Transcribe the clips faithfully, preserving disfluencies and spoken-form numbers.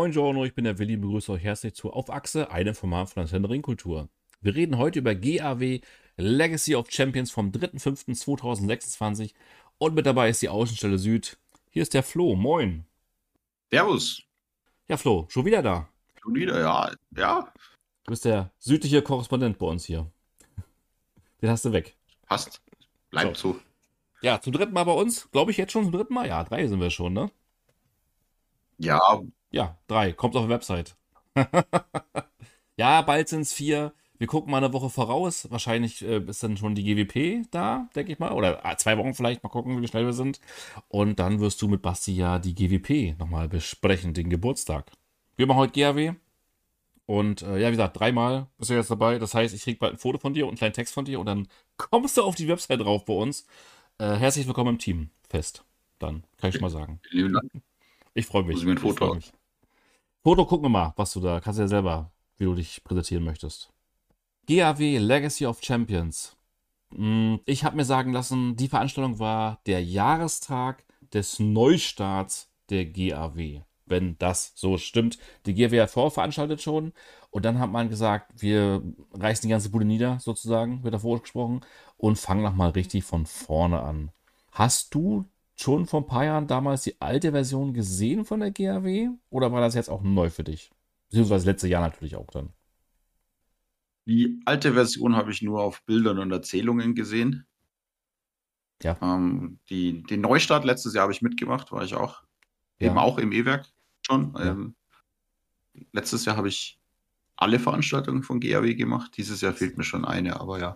Moin Giorno, ich bin der Willi, begrüße euch herzlich zu Auf Achse, einem Format von Antenne Ringkultur. Wir reden heute über G A W Legacy of Champions vom dritter fünfter zweitausendsechsundzwanzig und mit dabei ist die Außenstelle Süd. Hier ist der Flo, moin. Servus. Ja Flo, schon wieder da. Schon wieder, ja. Ja, Du bist der südliche Korrespondent bei uns hier. Den hast du weg. passt. So. Bleibt so. Ja, zum dritten Mal bei uns, glaube ich jetzt schon zum dritten Mal. Ja, drei sind wir schon, ne? Ja, Ja, drei, kommt auf die Website. Ja, bald sind es vier. Wir gucken mal eine Woche voraus. Wahrscheinlich äh, ist dann schon die G W P da, denke ich mal. Oder äh, zwei Wochen vielleicht. Mal gucken, wie schnell wir sind. Und dann wirst du mit Basti ja die G W P nochmal besprechen, den Geburtstag. Wir machen heute G A W. Und äh, ja, wie gesagt, dreimal bist du jetzt dabei. Das heißt, ich krieg bald ein Foto von dir und einen kleinen Text von dir. Und dann kommst du auf die Website drauf bei uns. Äh, herzlich willkommen im Team. Fest. Dann kann ich schon mal sagen. lieben Dank. Ich freue Muss mich. ich mir ein Ich freue Foto. mich. Foto gucken wir mal, was du da. Kannst du ja selber, wie du dich präsentieren möchtest. G A W Legacy of Champions. Mm, Ich habe mir sagen lassen, die Veranstaltung war der Jahrestag des Neustarts der G A W. Wenn das so stimmt. Die G A W hat vorveranstaltet schon. Und dann hat man gesagt, wir reißen die ganze Bude nieder, sozusagen, wird davor gesprochen, und fangen nochmal richtig von vorne an. Hast du schon vor ein paar Jahren damals die alte Version gesehen von der G A W? Oder war das jetzt auch neu für dich? Beziehungsweise letztes Jahr natürlich auch dann. Die alte Version habe ich nur auf Bildern und Erzählungen gesehen. Ja, Ähm, die, den Neustart letztes Jahr habe ich mitgemacht, war ich auch. Eben ja, auch im E-Werk schon. ja. Ähm, letztes Jahr habe ich alle Veranstaltungen von G A W gemacht. Dieses Jahr fehlt mir schon eine, aber ja.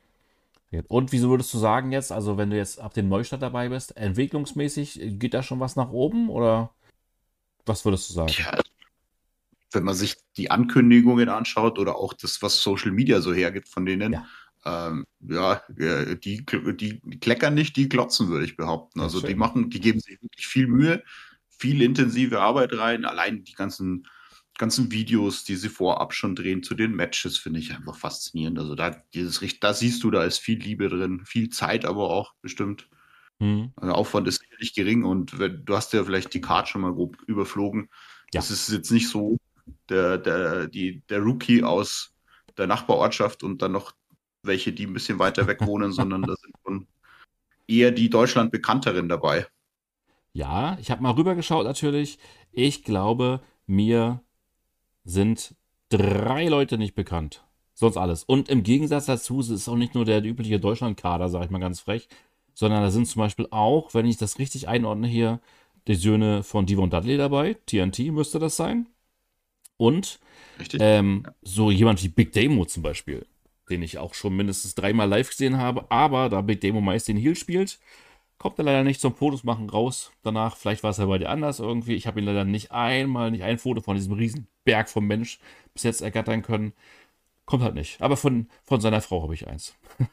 Und wieso würdest du sagen jetzt, also wenn du jetzt ab dem Neustart dabei bist, entwicklungsmäßig, geht da schon was nach oben oder was würdest du sagen? Tja, wenn man sich die Ankündigungen anschaut oder auch das, was Social Media so hergibt von denen, Ja, ähm, ja, äh, die, die kleckern nicht, die glotzen, würde ich behaupten. ja, Also die schön. machen, die geben sich wirklich viel Mühe, viel intensive Arbeit rein. Allein die ganzen, ganzen Videos, die sie vorab schon drehen zu den Matches, finde ich einfach faszinierend. Also da, dieses, Richt- da siehst du, da ist viel Liebe drin, viel Zeit aber auch bestimmt. Hm. Also der Aufwand ist sicherlich gering und wenn, du hast ja vielleicht die Card schon mal grob überflogen. Ja. Das ist jetzt nicht so der, der, die, der Rookie aus der Nachbarortschaft und dann noch welche, die ein bisschen weiter weg wohnen, sondern da sind schon eher die Deutschland bekannteren dabei. Ja, ich habe mal rübergeschaut natürlich. Ich glaube, mir sind drei Leute nicht bekannt. Sonst alles. Und im Gegensatz dazu es ist auch nicht nur der übliche Deutschlandkader, sage ich mal ganz frech, sondern da sind zum Beispiel auch, wenn ich das richtig einordne hier, die Söhne von Devon Dudley dabei. T N T müsste das sein. Und Richtig? ähm, so jemand wie Big Damo zum Beispiel, den ich auch schon mindestens dreimal live gesehen habe, aber da Big Damo meist den Heel spielt, kommt er leider nicht zum Fotos machen raus. Danach, vielleicht war es ja bei dir anders irgendwie. Ich habe ihn leider nicht einmal, nicht ein Foto von diesem riesen Berg vom Mensch bis jetzt ergattern können. Kommt halt nicht. Aber von, von seiner Frau habe ich eins.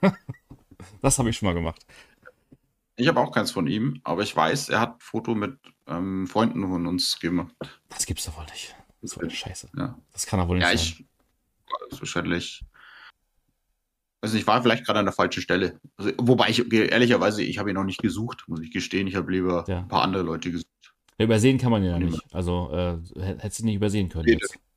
Das habe ich schon mal gemacht. Ich habe auch keins von ihm, aber ich weiß, er hat ein Foto mit ähm, Freunden von uns gemacht. Das gibt's doch wohl nicht. So eine Scheiße. Ja, Das kann doch wohl nicht ja sein. ich ist wahrscheinlich. Also ich war vielleicht gerade an der falschen Stelle. Also, wobei ich ehrlicherweise, ich habe ihn noch nicht gesucht, muss ich gestehen. Ich habe lieber ein Ja. paar andere Leute gesucht. Ja, übersehen kann man ihn ja Von dem nicht. Also, äh, hättest du nicht übersehen können her. jetzt.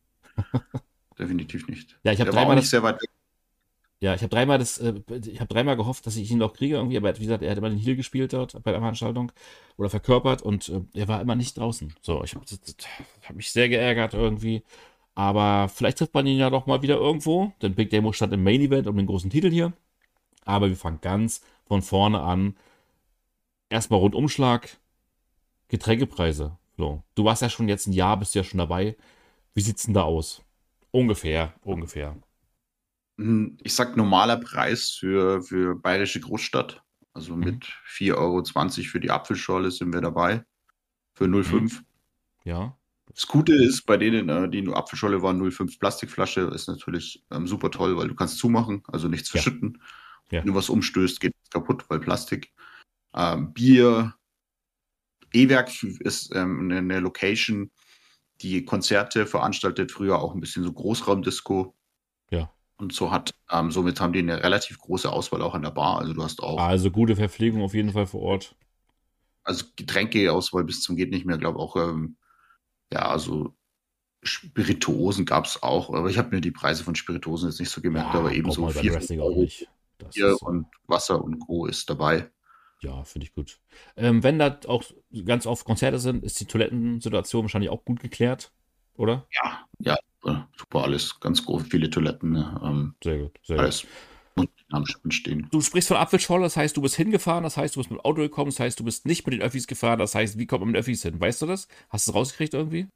Definitiv nicht. Ja, ich habe Der war auch dreimal nicht das sehr weit weg. Ja, ich habe dreimal das, äh, ich habe dreimal gehofft, dass ich ihn noch kriege irgendwie, aber wie gesagt, er hat immer den Heal gespielt dort bei der Veranstaltung oder verkörpert und äh, er war immer nicht draußen. So, ich habe hab mich sehr geärgert irgendwie. Aber vielleicht trifft man ihn ja doch mal wieder irgendwo, denn Big Demo stand im Main Event um den großen Titel hier. Aber wir fangen ganz von vorne an. Erstmal Rundumschlag, Getränkepreise. So, du warst ja schon jetzt ein Jahr, bist ja schon dabei. Wie sieht's denn da aus? Ungefähr, ungefähr. Hm, Ich sag normaler Preis für, für Bayerische Großstadt. Also Mhm. mit vier Euro zwanzig für die Apfelschorle sind wir dabei. Für null Komma Mhm. fünf. Ja, Das Gute ist, bei denen, äh, die nur Apfelschorle waren, null Komma fünf Plastikflasche, ist natürlich ähm, super toll, weil du kannst zumachen, also nichts ja, verschütten. ja. Wenn du was umstößt, geht es kaputt, weil Plastik. Ähm, Bier, E-Werk ist ähm, eine, eine Location, die Konzerte veranstaltet, früher auch ein bisschen so Großraumdisco Ja. und so hat. Ähm, somit haben die eine relativ große Auswahl auch an der Bar. Also du hast auch, Also gute Verpflegung auf jeden Fall vor Ort. also Getränkeauswahl bis zum geht nicht mehr, glaube auch ähm, Ja, also Spirituosen gab es auch, aber ich habe mir die Preise von Spirituosen jetzt nicht so gemerkt, aber Ja, braucht ebenso man beim vier, fünf Wrestling auch Euro nicht. Das Bier ist, äh, und Wasser und Co. ist dabei. ja, finde ich gut. Ähm, wenn da auch ganz oft Konzerte sind, ist die Toilettensituation wahrscheinlich auch gut geklärt, oder? Ja, ja, super, super alles, ganz groß, viele Toiletten, ne, ähm, Sehr gut, sehr gut. alles muss am Strand stehen. Du sprichst von Apfelschorle, das heißt, du bist hingefahren, das heißt, du bist mit dem Auto gekommen, das heißt, du bist nicht mit den Öffis gefahren, das heißt, wie kommt man mit den Öffis hin? Weißt du das? Hast du es rausgekriegt irgendwie?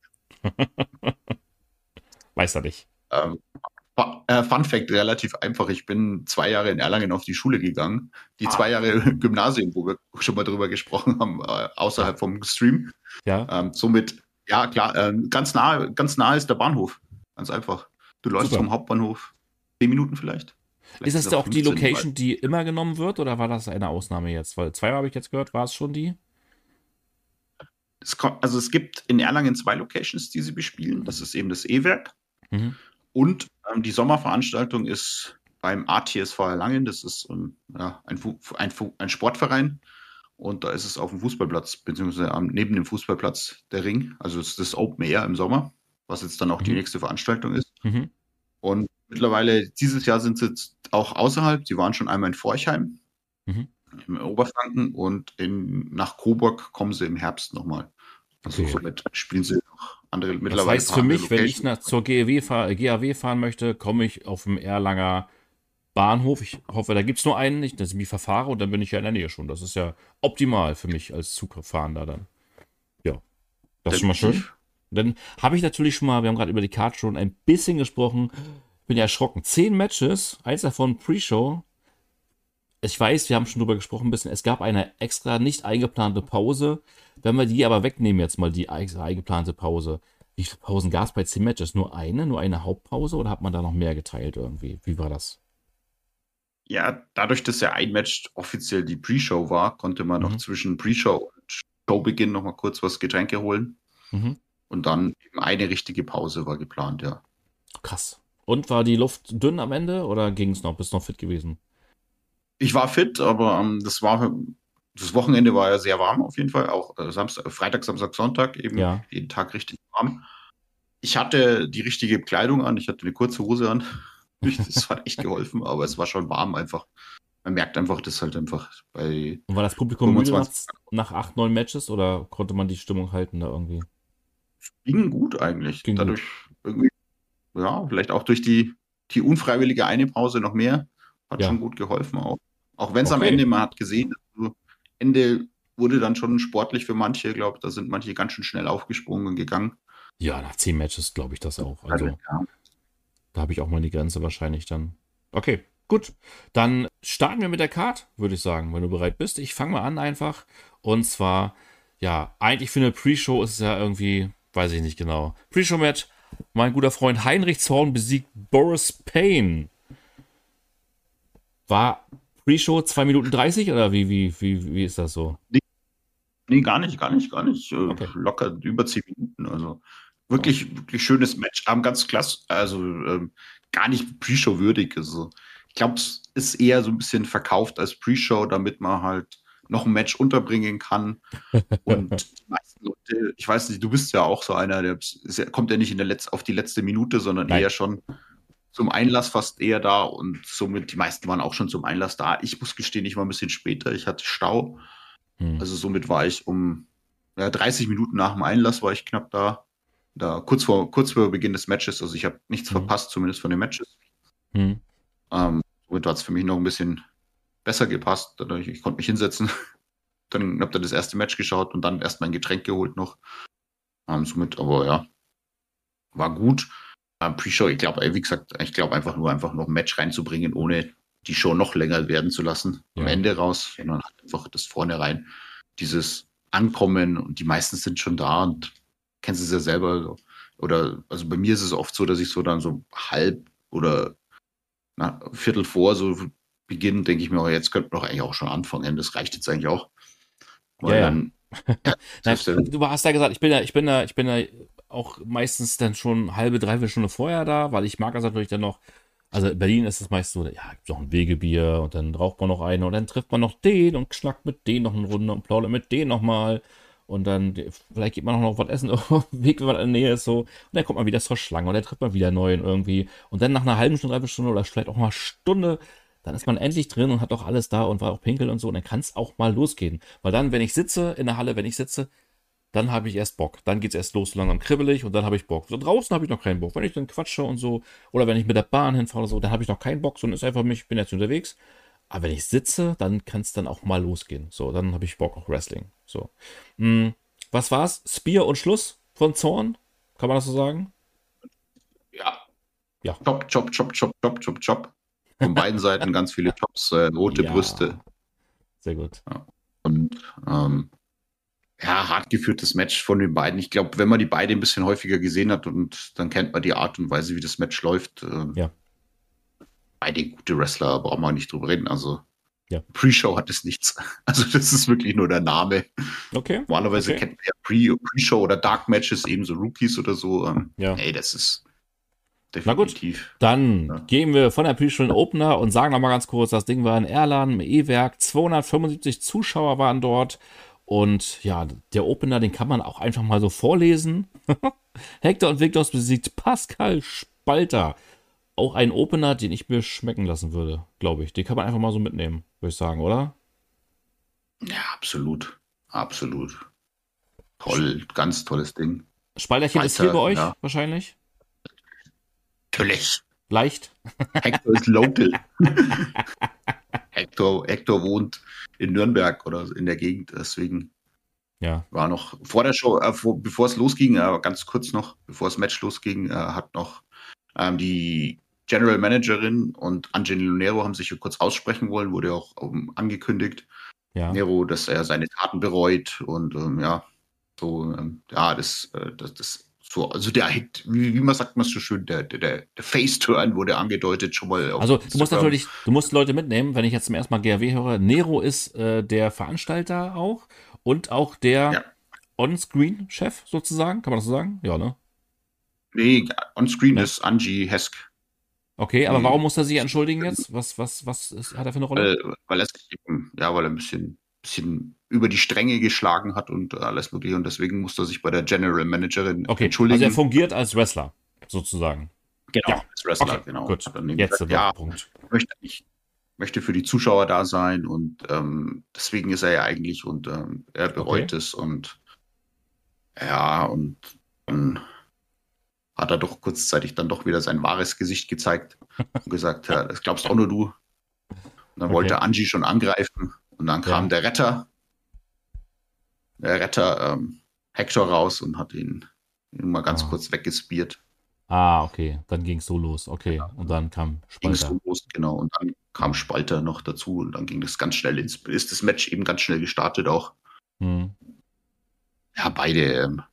Weiß er nicht. Ähm, Fu- äh, Fun Fact, relativ einfach. Ich bin zwei Jahre in Erlangen auf die Schule gegangen. Die zwei Ah, Jahre Gymnasium, wo wir schon mal drüber gesprochen haben, äh, ja. außerhalb vom Stream. Ja, Ähm, somit, ja klar, ähm, ganz nah, ganz nah ist der Bahnhof. Ganz einfach. Du läufst super. vom Hauptbahnhof zehn Minuten vielleicht. Ist Vielleicht ist das es da auch auch die fünfzehn, ich weiß. Location, die immer genommen wird, oder war das eine Ausnahme jetzt? Weil zweimal habe ich jetzt gehört, war es schon die? Es kommt, also es gibt in Erlangen zwei Locations, die sie bespielen. Das ist eben das E-Werk. Mhm. Und ähm, die Sommerveranstaltung ist beim A T S V Erlangen. Das ist ähm, ja, ein, Fu ein, Fu ein Sportverein. Und da ist es auf dem Fußballplatz, beziehungsweise am, neben dem Fußballplatz der Ring. Also es ist das Open Air im Sommer, was jetzt dann auch die Mhm. nächste Veranstaltung ist. Mhm. Und mittlerweile, dieses Jahr sind sie jetzt auch außerhalb. Sie waren schon einmal in Forchheim Mhm. im Oberfranken und in, nach Coburg kommen sie im Herbst nochmal. Also Okay. somit spielen sie noch andere, Das mittlerweile ein heißt paar für andere mich, wenn ich Locations. nach, zur G A W, fahr, G A W fahren möchte, komme ich auf dem Erlanger Bahnhof. Ich hoffe, da gibt es nur einen, nicht, dass ich mich verfahre und dann bin ich ja in der Nähe schon. Das ist ja optimal für mich als Zugfahrender dann. Ja, das ist schon mal schön. Definitiv. Dann habe ich natürlich schon mal, wir haben gerade über die Card schon ein bisschen gesprochen. Bin ja erschrocken. Zehn Matches, eins davon Pre-Show. Ich weiß, wir haben schon drüber gesprochen ein bisschen. Es gab eine extra nicht eingeplante Pause. Wenn wir die aber wegnehmen, jetzt mal die extra eingeplante Pause. Wie viele Pausen gab es bei zehn Matches? Nur eine? Nur eine Hauptpause oder hat man da noch mehr geteilt irgendwie? Wie war das? Ja, dadurch, dass ja ein Match offiziell die Pre-Show war, konnte man noch Mhm. zwischen Pre-Show und Showbeginn noch mal kurz was Getränke holen. Mhm. Und dann eben eine richtige Pause war geplant, ja. Krass. Und war die Luft dünn am Ende oder ging es noch? Bist du noch fit gewesen? Ich war fit, aber ähm, das war das Wochenende war ja sehr warm auf jeden Fall. Auch äh, Samstag, Freitag, Samstag, Sonntag eben Ja. jeden Tag richtig warm. Ich hatte die richtige Kleidung an, ich hatte eine kurze Hose an. Das hat echt geholfen, aber es war schon warm einfach. Man merkt einfach, dass halt einfach bei Und war das Publikum müde nach, fünfundzwanzig nach acht, neun Matches oder konnte man die Stimmung halten da irgendwie? ging gut eigentlich. Ging Dadurch gut. irgendwie, ja, vielleicht auch durch die, die unfreiwillige eine Pause noch mehr. Hat schon Ja. gut geholfen auch. Auch wenn es am Ende, Okay. man hat gesehen, also Ende wurde dann schon sportlich für manche, ich glaube, da sind manche ganz schön schnell aufgesprungen und gegangen. Ja, nach zehn Matches glaube ich das auch. Also, Also ja. da habe ich auch mal die Grenze wahrscheinlich dann. Okay, gut. Dann starten wir mit der Card, würde ich sagen, wenn du bereit bist. Ich fange mal an einfach. Und zwar, ja, eigentlich für eine Pre-Show ist es ja irgendwie, weiß ich nicht genau. Pre-Show-Match. Mein guter Freund Heinrich Zorn besiegt Boris Payne. War Pre-Show zwei Minuten dreißig oder wie, wie, wie, wie ist das so? Nee, nee, gar nicht, gar nicht, gar nicht. Äh, Okay. locker über zehn Minuten. Also Ja. wirklich, wirklich schönes Match. Haben ganz klasse, also ähm, gar nicht Pre-Show würdig. Also ich glaube, es ist eher so ein bisschen verkauft als Pre-Show, damit man halt noch ein Match unterbringen kann. Und die meisten Leute, ich weiß nicht, du bist ja auch so einer, der ist ja, kommt ja nicht in der Letz-, auf die letzte Minute, sondern Nein. eher schon zum Einlass fast eher da und somit die meisten waren auch schon zum Einlass da. Ich muss gestehen, ich war ein bisschen später, ich hatte Stau. Hm. Also somit war ich um ja, dreißig Minuten nach dem Einlass war ich knapp da. Da kurz vor, kurz vor Beginn des Matches, also ich habe nichts Hm. verpasst, zumindest von den Matches. Hm. Ähm, somit hat es für mich noch ein bisschen besser gepasst. Dadurch, ich konnte mich hinsetzen. Dann habe ich das erste Match geschaut und dann erst mein Getränk geholt noch. Ähm, somit, aber ja, war gut. Ähm, Pre-Show, ich glaube, wie gesagt, ich glaube einfach nur einfach noch ein Match reinzubringen, ohne die Show noch länger werden zu lassen am Ja. Ende raus, sondern halt einfach das vorne rein, dieses Ankommen und die meisten sind schon da und kennst es ja selber. So. Oder also bei mir ist es oft so, dass ich so dann so halb oder na, Viertel vor so beginne, denke ich mir, oh, jetzt könnte man doch eigentlich auch schon anfangen. Das reicht jetzt eigentlich auch. Ja, Weil ja. dann, ja, Nein, das heißt, du hast ja gesagt, ich bin ja, ich bin ja, ich bin ja auch meistens dann schon halbe, dreiviertel Stunde vorher da, weil ich mag das natürlich dann noch. Also in Berlin ist es meist so, ja, gibt noch ein Wegebier und dann raucht man noch eine und dann trifft man noch den und schnackt mit denen noch eine Runde und plaudert mit denen nochmal. und dann, vielleicht geht man auch noch was essen, auf dem Weg, wenn man in der Nähe ist, so. Und dann kommt man wieder zur Schlange und dann trifft man wieder neuen irgendwie. Und dann nach einer halben Stunde, dreiviertel Stunde oder vielleicht auch mal Stunde, dann ist man endlich drin und hat auch alles da und war auch pinkeln und so. Und dann kann es auch mal losgehen. Weil dann, wenn ich sitze in der Halle, wenn ich sitze, dann habe ich erst Bock. Dann geht's erst los, so langsam kribbelig und dann habe ich Bock. So draußen habe ich noch keinen Bock. Wenn ich dann quatsche und so, oder wenn ich mit der Bahn hinfahre oder so, dann habe ich noch keinen Bock, sondern ist einfach mich, ich bin jetzt unterwegs. Aber wenn ich sitze, dann kann es dann auch mal losgehen. So, dann habe ich Bock auf Wrestling. So. Hm, was war's? Spear und Schluss von Zorn? Kann man das so sagen? Ja. Ja. Chop, chop, chop, chop, chop, chop, chop. Von beiden Seiten ganz viele Chops, äh, rote Ja. Brüste. Sehr gut. Ja. Und ähm, ja, hart geführtes Match von den beiden. Ich glaube, wenn man die beiden ein bisschen häufiger gesehen hat und dann kennt man die Art und Weise, wie das Match läuft. Äh, Ja. Beide gute Wrestler, brauchen wir nicht drüber reden. Also Ja. Pre-Show hat es nichts. Also das ist wirklich nur der Name. Okay. Normalerweise okay. kennt man ja Pre- Pre-Show oder Dark Matches, eben so Rookies oder so. Ähm, Ja. Ey, das ist Na gut, definitiv. dann Ja. gehen wir von der Pre-Show in den Opener und sagen nochmal ganz kurz, das Ding war in Erlangen im E-Werk, zweihundertfünfundsiebzig Zuschauer waren dort und ja, der Opener, den kann man auch einfach mal so vorlesen. Hector und Victos besiegt Pascal Spalter. Auch ein Opener, den ich mir schmecken lassen würde, glaube ich. Den kann man einfach mal so mitnehmen, würde ich sagen, oder? Ja, absolut. Absolut. Toll, ganz tolles Ding. Spalterchen ist hier bei euch ja. wahrscheinlich? Natürlich. Leicht? Hector ist local. Hector, Hector wohnt in Nürnberg oder in der Gegend, deswegen ja. war noch vor der Show, äh, vor, bevor es losging, äh, ganz kurz noch, bevor das Match losging, äh, hat noch ähm, die General Managerin und Angelino Nero haben sich kurz aussprechen wollen, wurde auch um, angekündigt. Ja. Nero, dass er seine Taten bereut und ähm, ja, so, ähm, ja, das, äh, das, das so, also der, wie, wie man sagt man so schön, der, der, der Face-Turn wurde angedeutet schon mal. Auf Also du musst Instagram. natürlich, du musst Leute mitnehmen, wenn ich jetzt zum ersten Mal G A W höre. Nero ist äh, der Veranstalter auch und auch der Ja. On-Screen-Chef sozusagen, kann man das so sagen? Ja, ne? Nee, on-screen Ja. ist Angie Hesk. Okay, aber Die- warum muss er sich entschuldigen jetzt? Was, was, was ist, hat er für eine Rolle? Weil, weil er sich eben, ja, weil er ein bisschen, bisschen über die Stränge geschlagen hat und alles mögliche und deswegen musste er sich bei der General Managerin Okay, entschuldigen. also er fungiert als Wrestler sozusagen. Genau, Ja. als Wrestler, Okay, genau. gut. Hat dann eben Jetzt gesagt, sind wir ja, auf dem Punkt. ich möchte nicht, möchte für die Zuschauer da sein und ähm, deswegen ist er ja eigentlich und ähm, er bereut Okay. es und ja, und dann hat er doch kurzzeitig dann doch wieder sein wahres Gesicht gezeigt und gesagt, ja, das glaubst auch nur du. Und dann Okay. wollte Angie schon angreifen und dann kam Ja. der Retter, der Retter ähm, Hector raus und hat ihn, ihn mal ganz Ah. kurz weggespiert. Ah, okay, dann ging es so los. Okay, und dann kam Ging Spalter. so los, genau. Und dann kam Spalter noch dazu und dann ging das ganz schnell ins, ist das Match eben ganz schnell gestartet auch. Hm. Ja, beide, ähm,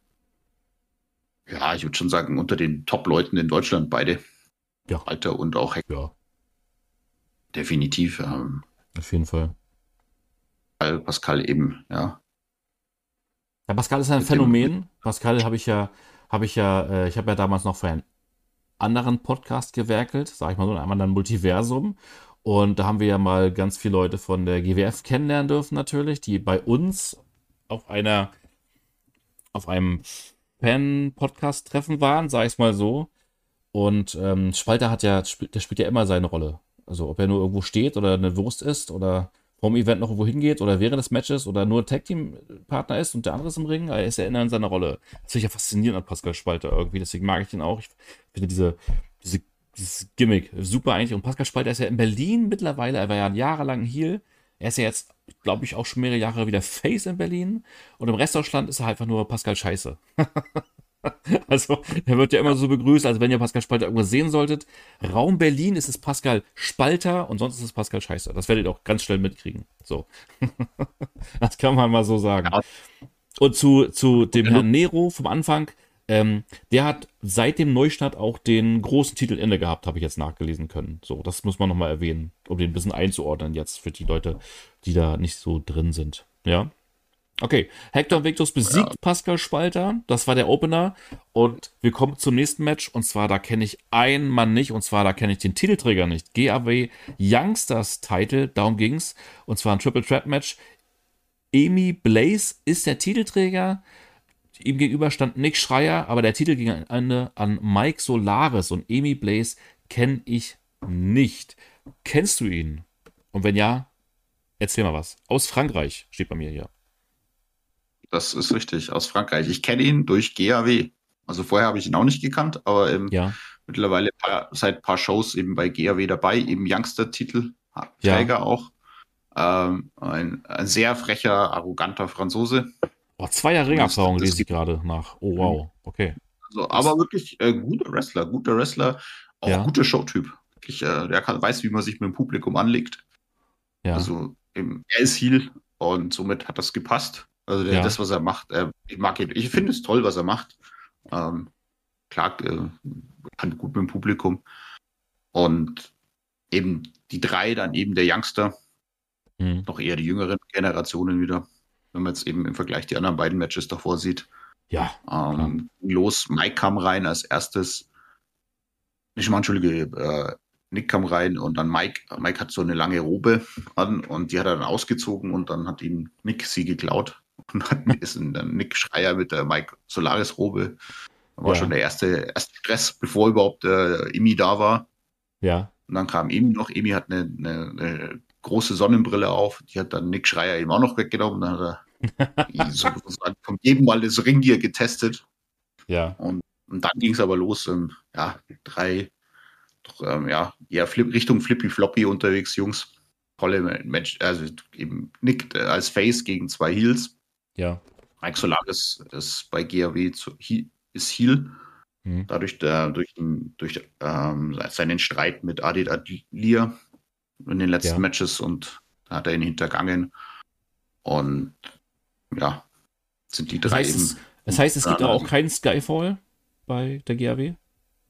ja, ich würde schon sagen, unter den Top-Leuten in Deutschland, beide. Ja. Spalter und auch Hector. Ja, Definitiv. Ähm, auf jeden Fall. weil Pascal eben, ja. Ja, Pascal ist ein Mit dem- Phänomen. Pascal habe ich ja, habe ich ja, äh, ich habe ja damals noch für einen anderen Podcast gewerkelt, sag ich mal so, in einem anderen Multiversum. Und da haben wir ja mal ganz viele Leute von der G W F kennenlernen dürfen natürlich, die bei uns auf einer, auf einem Fan-Podcast-Treffen waren, sag ich es mal so. Und ähm, Spalter hat ja, spielt- der spielt ja immer seine Rolle. Also ob er nur irgendwo steht oder eine Wurst isst oder vom Event noch irgendwo hingeht oder während des Matches oder nur Tag-Team-Partner ist und der andere ist im Ring, er ist ja immer in seiner Rolle. Das finde ich ja faszinierend an Pascal Spalter irgendwie, deswegen mag ich ihn auch. Ich finde diese, diese, dieses Gimmick super eigentlich. Und Pascal Spalter ist ja in Berlin mittlerweile, er war ja jahrelang Heel. Er ist ja jetzt, glaube ich, auch schon mehrere Jahre wieder Face in Berlin. Und im Rest Deutschland ist er halt einfach nur Pascal Scheiße. Also, er wird ja immer so begrüßt, als wenn ihr Pascal Spalter irgendwo sehen solltet. Raum Berlin ist es Pascal Spalter und sonst ist es Pascal Scheiße. Das werdet ihr auch ganz schnell mitkriegen. So. Das kann man mal so sagen. Ja. Und zu, zu dem Ja. Herrn Nero vom Anfang, ähm, der hat seit dem Neustart auch den großen Titel inne gehabt, habe ich jetzt nachgelesen können. So, das muss man nochmal erwähnen, um den ein bisschen einzuordnen jetzt für die Leute, die da nicht so drin sind. Ja. Okay, Hector Victus besiegt Ja. Pascal Spalter, das war der Opener und wir kommen zum nächsten Match und zwar da kenne ich einen Mann nicht und zwar da kenne ich den Titelträger nicht, G A W Youngsters Title, darum ging's und zwar ein Triple Threat Match Amy Blaze ist der Titelträger. Ihm gegenüber stand Nick Schreier, aber der Titel ging am Ende an Mike Solaris und Amy Blaze kenne ich nicht. Kennst du ihn? Und wenn ja, erzähl mal was. Aus Frankreich steht bei mir hier. Das ist richtig, aus Frankreich. Ich kenne ihn durch G A W. Also vorher habe ich ihn auch nicht gekannt, aber ähm, Ja, mittlerweile paar, seit ein paar Shows eben bei G A W dabei, eben Youngster-Titel, ja. Träger auch. Ähm, ein, ein sehr frecher, arroganter Franzose. Oh, zwei Jahre Und das, Ringerfahrung das lese ich gibt gerade nach. Oh, wow. Okay. also, aber Das, wirklich äh, guter Wrestler, guter Wrestler, auch ja, guter Showtyp. Wirklich, äh, der kann, weiß, wie man sich mit dem Publikum anlegt. ja, Also eben, er ist Heel und somit hat das gepasst. Also der, das, ja. was er macht, äh, ich mag ihn. Ich finde es toll, was er macht. Ähm, klar, äh, kann gut mit dem Publikum. Und eben die drei, dann eben der Youngster, Hm. noch eher die jüngeren Generationen wieder, wenn man jetzt eben im Vergleich die anderen beiden Matches davor sieht. Ja, klar. Ähm, los, Mike kam rein als erstes. Nicht mal, entschuldige, äh, Nick kam rein und dann Mike. Mike hat so eine lange Robe an und die hat er dann ausgezogen und dann hat ihm Nick sie geklaut. Und hat, ist dann Nick Schreier mit der Mike Solaris Robe. Da war schon Ja, der erste, erste Stress, bevor überhaupt äh, Emi da war. ja. Und dann kam Emi noch. Emi hat eine, eine, eine große Sonnenbrille auf. Die hat dann Nick Schreier eben auch noch weggenommen. Dann hat er sozusagen von jedem Mal das Ringgear getestet. Ja. Und, und dann ging es aber los. Ähm, ja, drei, doch, ähm, ja, eher Flip, Richtung Flippy Floppy unterwegs, Jungs. Tolle Match, also eben Nick äh, als Face gegen zwei Heels. Ja. Mike Solaris ist bei G A W zu, he, ist Heel. Hm. Dadurch der, durch, durch ähm, seinen Streit mit Adit Adlia in den letzten Ja. Matches und da hat er ihn hintergangen. Und ja, sind die Das drei heißt, eben. es, das heißt, es gibt aber auch Nein, keinen Skyfall bei der G A W?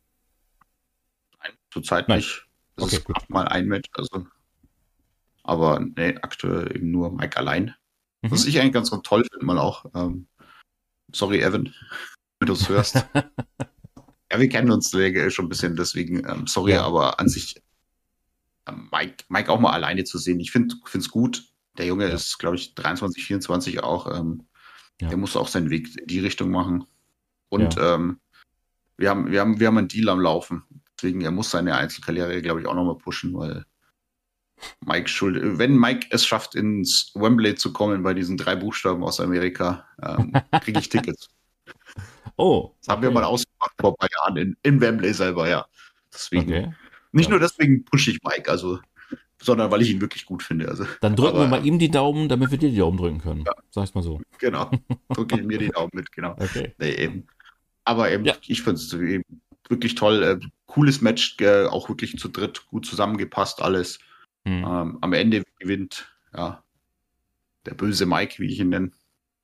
zurzeit Nein. nicht. Es Okay, ist gut. gerade mal ein Match, also. Aber nee, aktuell eben nur Mike allein. Was Mhm. ich eigentlich ganz, ganz toll finde, mal auch. Ähm, sorry, Evan, wenn du es hörst. Ja, wir kennen uns äh, schon ein bisschen, deswegen ähm, sorry, Ja. aber an sich ähm, Mike, Mike auch mal alleine zu sehen. Ich finde es gut. Der Junge Ja. ist, glaube ich, dreiundzwanzig, vierundzwanzig auch. Ähm, Ja. der muss auch seinen Weg in die Richtung machen. Und Ja. ähm, wir, haben, wir, haben, wir haben einen Deal am Laufen. Deswegen, er muss seine Einzelkarriere, glaube ich, auch nochmal pushen, weil Mike schuld, wenn Mike es schafft, ins Wembley zu kommen bei diesen drei Buchstaben aus Amerika, ähm, kriege ich Tickets. Oh, Das haben wir mal okay. ausgemacht vor ein paar Jahren in, in Wembley selber, ja. Deswegen, Okay. nicht Ja. nur deswegen pushe ich Mike, also, sondern weil ich ihn wirklich gut finde. Also, Dann drücken wir aber mal ähm, ihm die Daumen, damit wir dir die Daumen drücken können. ja, Sag ich mal so. genau. Drücke ich mir die Daumen mit, genau. Okay. Nee, eben. Aber eben, Ja. ich finde es wirklich toll. Äh, cooles Match, äh, auch wirklich zu dritt gut zusammengepasst, alles. Hm. Ähm, am Ende gewinnt, ja, der böse Mike, wie ich ihn nenne.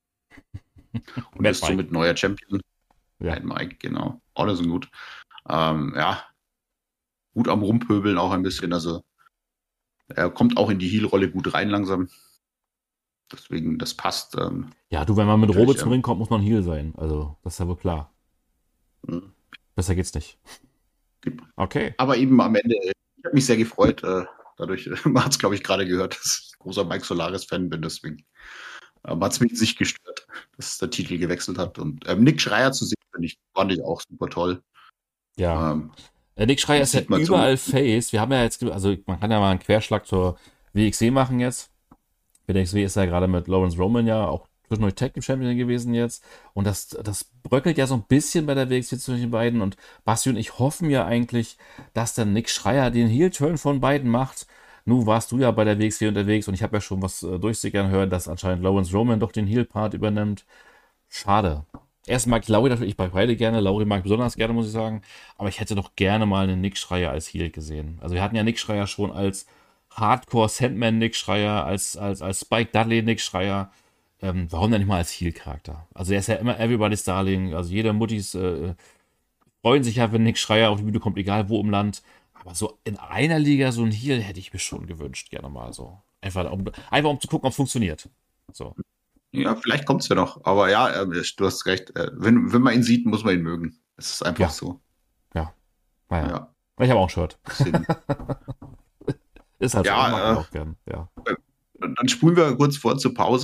Und Mad ist Mike. somit neuer Champion. Ja. Mad Mike, genau. Alle sind gut. Ähm, ja, gut am Rumpöbeln auch ein bisschen. Also er kommt auch in die Heel-Rolle gut rein langsam. Deswegen, das passt. Ähm, Ja, du, wenn man mit Robe natürlich. zum Ähm, Ring kommt, muss man Heal sein. Also, das ist ja wohl klar. Besser geht's nicht. Okay. aber eben am Ende, äh, ich habe mich sehr gefreut. Äh, dadurch, äh, man hat es, glaube ich, gerade gehört, dass ich großer Mike Solaris-Fan bin. Deswegen ähm, hat es mich nicht gestört, dass der Titel gewechselt hat. Und ähm, Nick Schreier zu sehen, finde ich, fand ich auch super toll. Ja. Ähm, Äh, Nick Schreier das ist ja sieht man zum. überall Face. Wir haben ja jetzt, also man kann ja mal einen Querschlag zur W X W machen jetzt. W X W ist ja gerade mit Lawrence Roman ja auch zwischendurch Tag Team Champion gewesen jetzt. Und das, das bröckelt ja so ein bisschen bei der W X W zwischen den beiden. Und Basti und ich hoffen ja eigentlich, dass dann Nick Schreier den Heel-Turn von beiden macht. Nun warst du ja bei der W X W unterwegs und ich habe ja schon was äh, durchsickern hören, dass anscheinend Lawrence Roman doch den Heel-Part übernimmt. Schade. Erst mag ich Lauri natürlich bei beide gerne. Lauri mag ich besonders gerne, muss ich sagen. Aber ich hätte doch gerne mal einen Nick Schreier als Heel gesehen. Also wir hatten ja Nick Schreier schon als Hardcore Sandman Nick Schreier, als, als, als Spike Dudley Nick Schreier. Ähm, warum dann nicht mal als Heel-Charakter? Also er ist ja immer Everybody's Darling. Also jede Muttis äh, freuen sich ja, wenn Nick Schreier auf die Bühne kommt, egal wo im Land. Aber so in einer Liga so ein Heel hätte ich mir schon gewünscht, gerne mal so. Einfach um, einfach um zu gucken, ob es funktioniert. So. Ja, vielleicht kommt es ja noch. Aber ja, äh, du hast recht. Äh, wenn, wenn man ihn sieht, muss man ihn mögen. Es ist einfach Ja, so. ja. Naja. Ja, Ich habe auch ein Shirt. deswegen. Ist halt so, ich mag ihn Ja, auch gern. Ja. äh, dann spulen wir kurz vor zur Pause.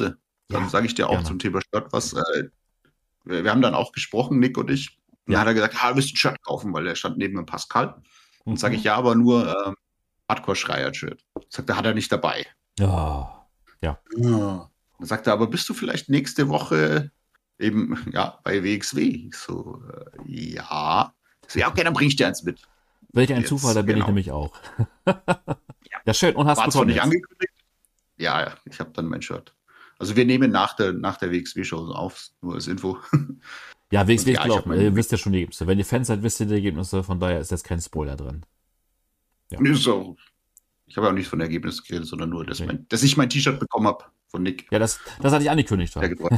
Dann Ja, sage ich dir auch gerne. zum Thema Shirt was. Äh, wir, wir haben dann auch gesprochen, Nick und ich. Und dann Ja. hat er gesagt, ah, du willst ein Shirt kaufen, weil er stand neben dem Pascal. Und sage ich, Mhm. ja, aber nur ähm, Hardcore-Schreier-Shirt. Sagt er, hat er nicht dabei. Ja. Ja. Ja. Dann sagt er, aber bist du vielleicht nächste Woche eben, ja, bei W X W? Ich so, äh, ja. Ich so, ja, okay, dann bring ich dir eins mit. Welch ein Zufall, da Jetzt, bin ich genau. nämlich auch. Ja. Ja, schön. Und hast War zwar bekommen nicht jetzt. angekündigt. Ja, ja, ich habe dann mein Shirt. Also wir nehmen nach der, nach der W X W-Show auf, nur als Info. Ja, Und W X W ist ja, ich habe gelaufen. Ihr mein, wisst ja schon die Ergebnisse. Wenn ihr Fans seid, wisst ihr die Ergebnisse. Von daher ist jetzt kein Spoiler drin. Ja. ist auch, ich habe ja auch nichts von Ergebnissen geredet, sondern nur, dass, Nee. mein, dass ich mein T-Shirt bekommen habe von Nick, Ja, das, das hatte ich angekündigt. der War. getreut.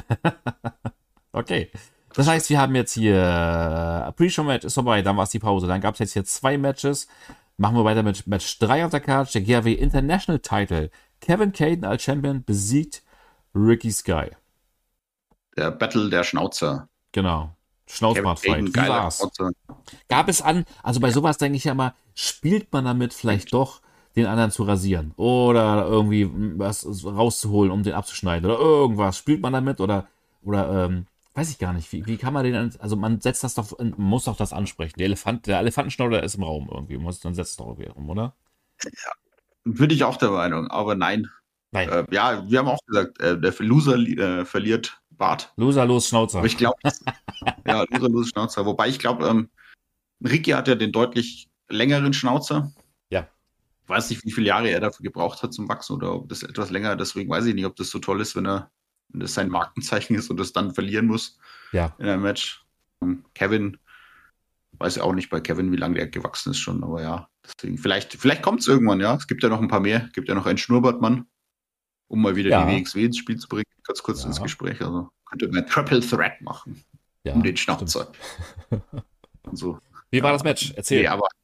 Okay. Das heißt, wir haben jetzt hier äh, Pre-Show-Match ist vorbei, dann war es die Pause. Dann gab es jetzt hier zwei Matches. Machen wir weiter mit Match drei auf der Card. Der G A W International Title. Kevin Caden als Champion besiegt Ricky Sky. Der Battle der Schnauzer. Genau. Kevin Schnauzbart-Fight. Caden, Wie geiler war's? Schnauzer. Gab es an, also bei sowas denke ich ja mal, spielt man damit vielleicht doch, den anderen zu rasieren oder irgendwie was rauszuholen, um den abzuschneiden oder irgendwas. Spielt man damit oder, oder ähm, weiß ich gar nicht. Wie, wie kann man den, also man setzt das doch, man muss doch das ansprechen. Der Elefant, der Elefantenschnauzer ist im Raum irgendwie. Man muss, dann setzt es doch irgendwie rum, oder? Bin ich auch der Meinung, aber nein. Nein. Äh, ja, wir haben auch gesagt, äh, der Loser äh, verliert Bart. Loser, los, Aber Schnauzer. ich glaube, ja, Loser, Loser, Schnauzer. Wobei ich glaube, ähm, Ricky hat ja den deutlich längeren Schnauzer. Ja. Ich weiß nicht, wie viele Jahre er dafür gebraucht hat zum Wachsen oder ob das etwas länger, deswegen weiß ich nicht, ob das so toll ist, wenn er, wenn das sein Markenzeichen ist und das dann verlieren muss Ja. in einem Match. Ähm, Kevin, weiß ja auch nicht bei Kevin, wie lange der gewachsen ist schon, aber ja, deswegen, vielleicht, vielleicht kommt es irgendwann, ja. Es gibt ja noch ein paar mehr, es gibt ja noch einen Schnurrbartmann, um mal wieder Ja. die W X W ins Spiel zu bringen, ganz kurz Ja. ins Gespräch. Also könnte man Triple Threat machen, Ja, um den Schnauzer. Und so. Wie war Ja. das Match? Erzähl. Nee, aber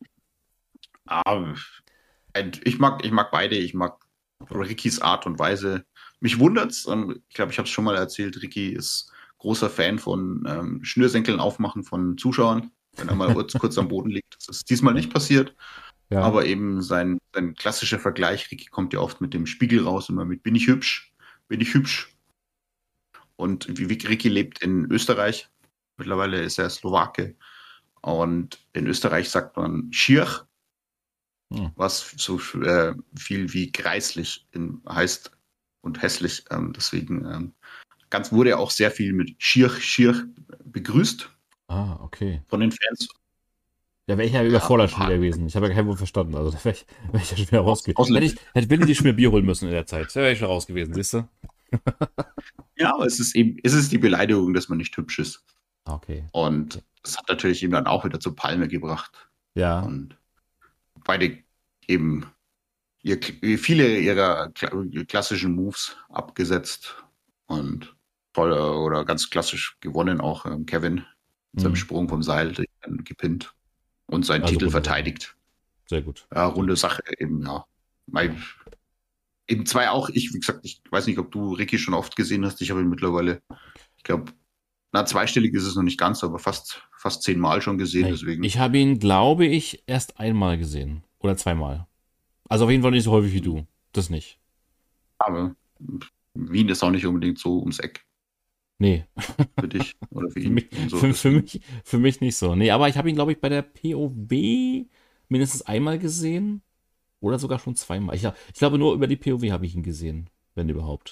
ah, ich mag, ich mag beide. Ich mag Rickys Art und Weise. Mich wundert's. ähm, Ich glaube, ich habe es schon mal erzählt. Ricky ist großer Fan von ähm, Schnürsenkeln aufmachen von Zuschauern, wenn er mal kurz, kurz am Boden liegt. Das ist diesmal nicht passiert. Ja. Aber eben sein, sein klassischer Vergleich. Ricky kommt ja oft mit dem Spiegel raus und immer mit: Bin ich hübsch? Bin ich hübsch? Und wie Ricky lebt in Österreich. Mittlerweile ist er Slowake. Und in Österreich sagt man Schier, Hm. was so äh, viel wie greislich in, heißt und hässlich. Ähm, deswegen ähm, ganz, wurde er auch sehr viel mit Schier, Schier begrüßt Ah, okay. von den Fans. Ja, wäre ich ja überfordert schon wieder gewesen. Ich habe ja kein Wort verstanden. Also da wäre ich, wär ich ja schon wieder raus gewesen. Hätte ich, hätte Willi schon mir Bier holen müssen in der Zeit. Da wäre ich schon raus gewesen, siehst du? Ja, aber es ist eben, es ist die Beleidigung, dass man nicht hübsch ist. Okay. Und das hat natürlich ihm dann auch wieder zur Palme gebracht. Ja. Und beide eben ihr, viele ihrer klassischen Moves abgesetzt und toll oder ganz klassisch gewonnen, auch ähm, Kevin mit seinem Mhm. Sprung vom Seil dann gepinnt und seinen Also Titel runde verteidigt. Sehr gut. Ja, runde Sache eben, ja. Mein, eben zwei auch, ich, wie gesagt, ich weiß nicht, ob du Ricky schon oft gesehen hast. Ich habe ihn mittlerweile, ich glaube, na, zweistellig ist es noch nicht ganz, aber fast, fast zehnmal schon gesehen. Nee, Deswegen. ich habe ihn, glaube ich, erst einmal gesehen. Oder zweimal. Also auf jeden Fall nicht so häufig wie du. Das nicht. Aber Wien ist auch nicht unbedingt so ums Eck Nee, für dich oder für für ihn. mich, Und so. für, für, mich, für mich nicht so. Nee, aber ich habe ihn, glaube ich, bei der P O W mindestens einmal gesehen. Oder sogar schon zweimal. Ich, ich glaube, nur über die P O W habe ich ihn gesehen. Wenn überhaupt.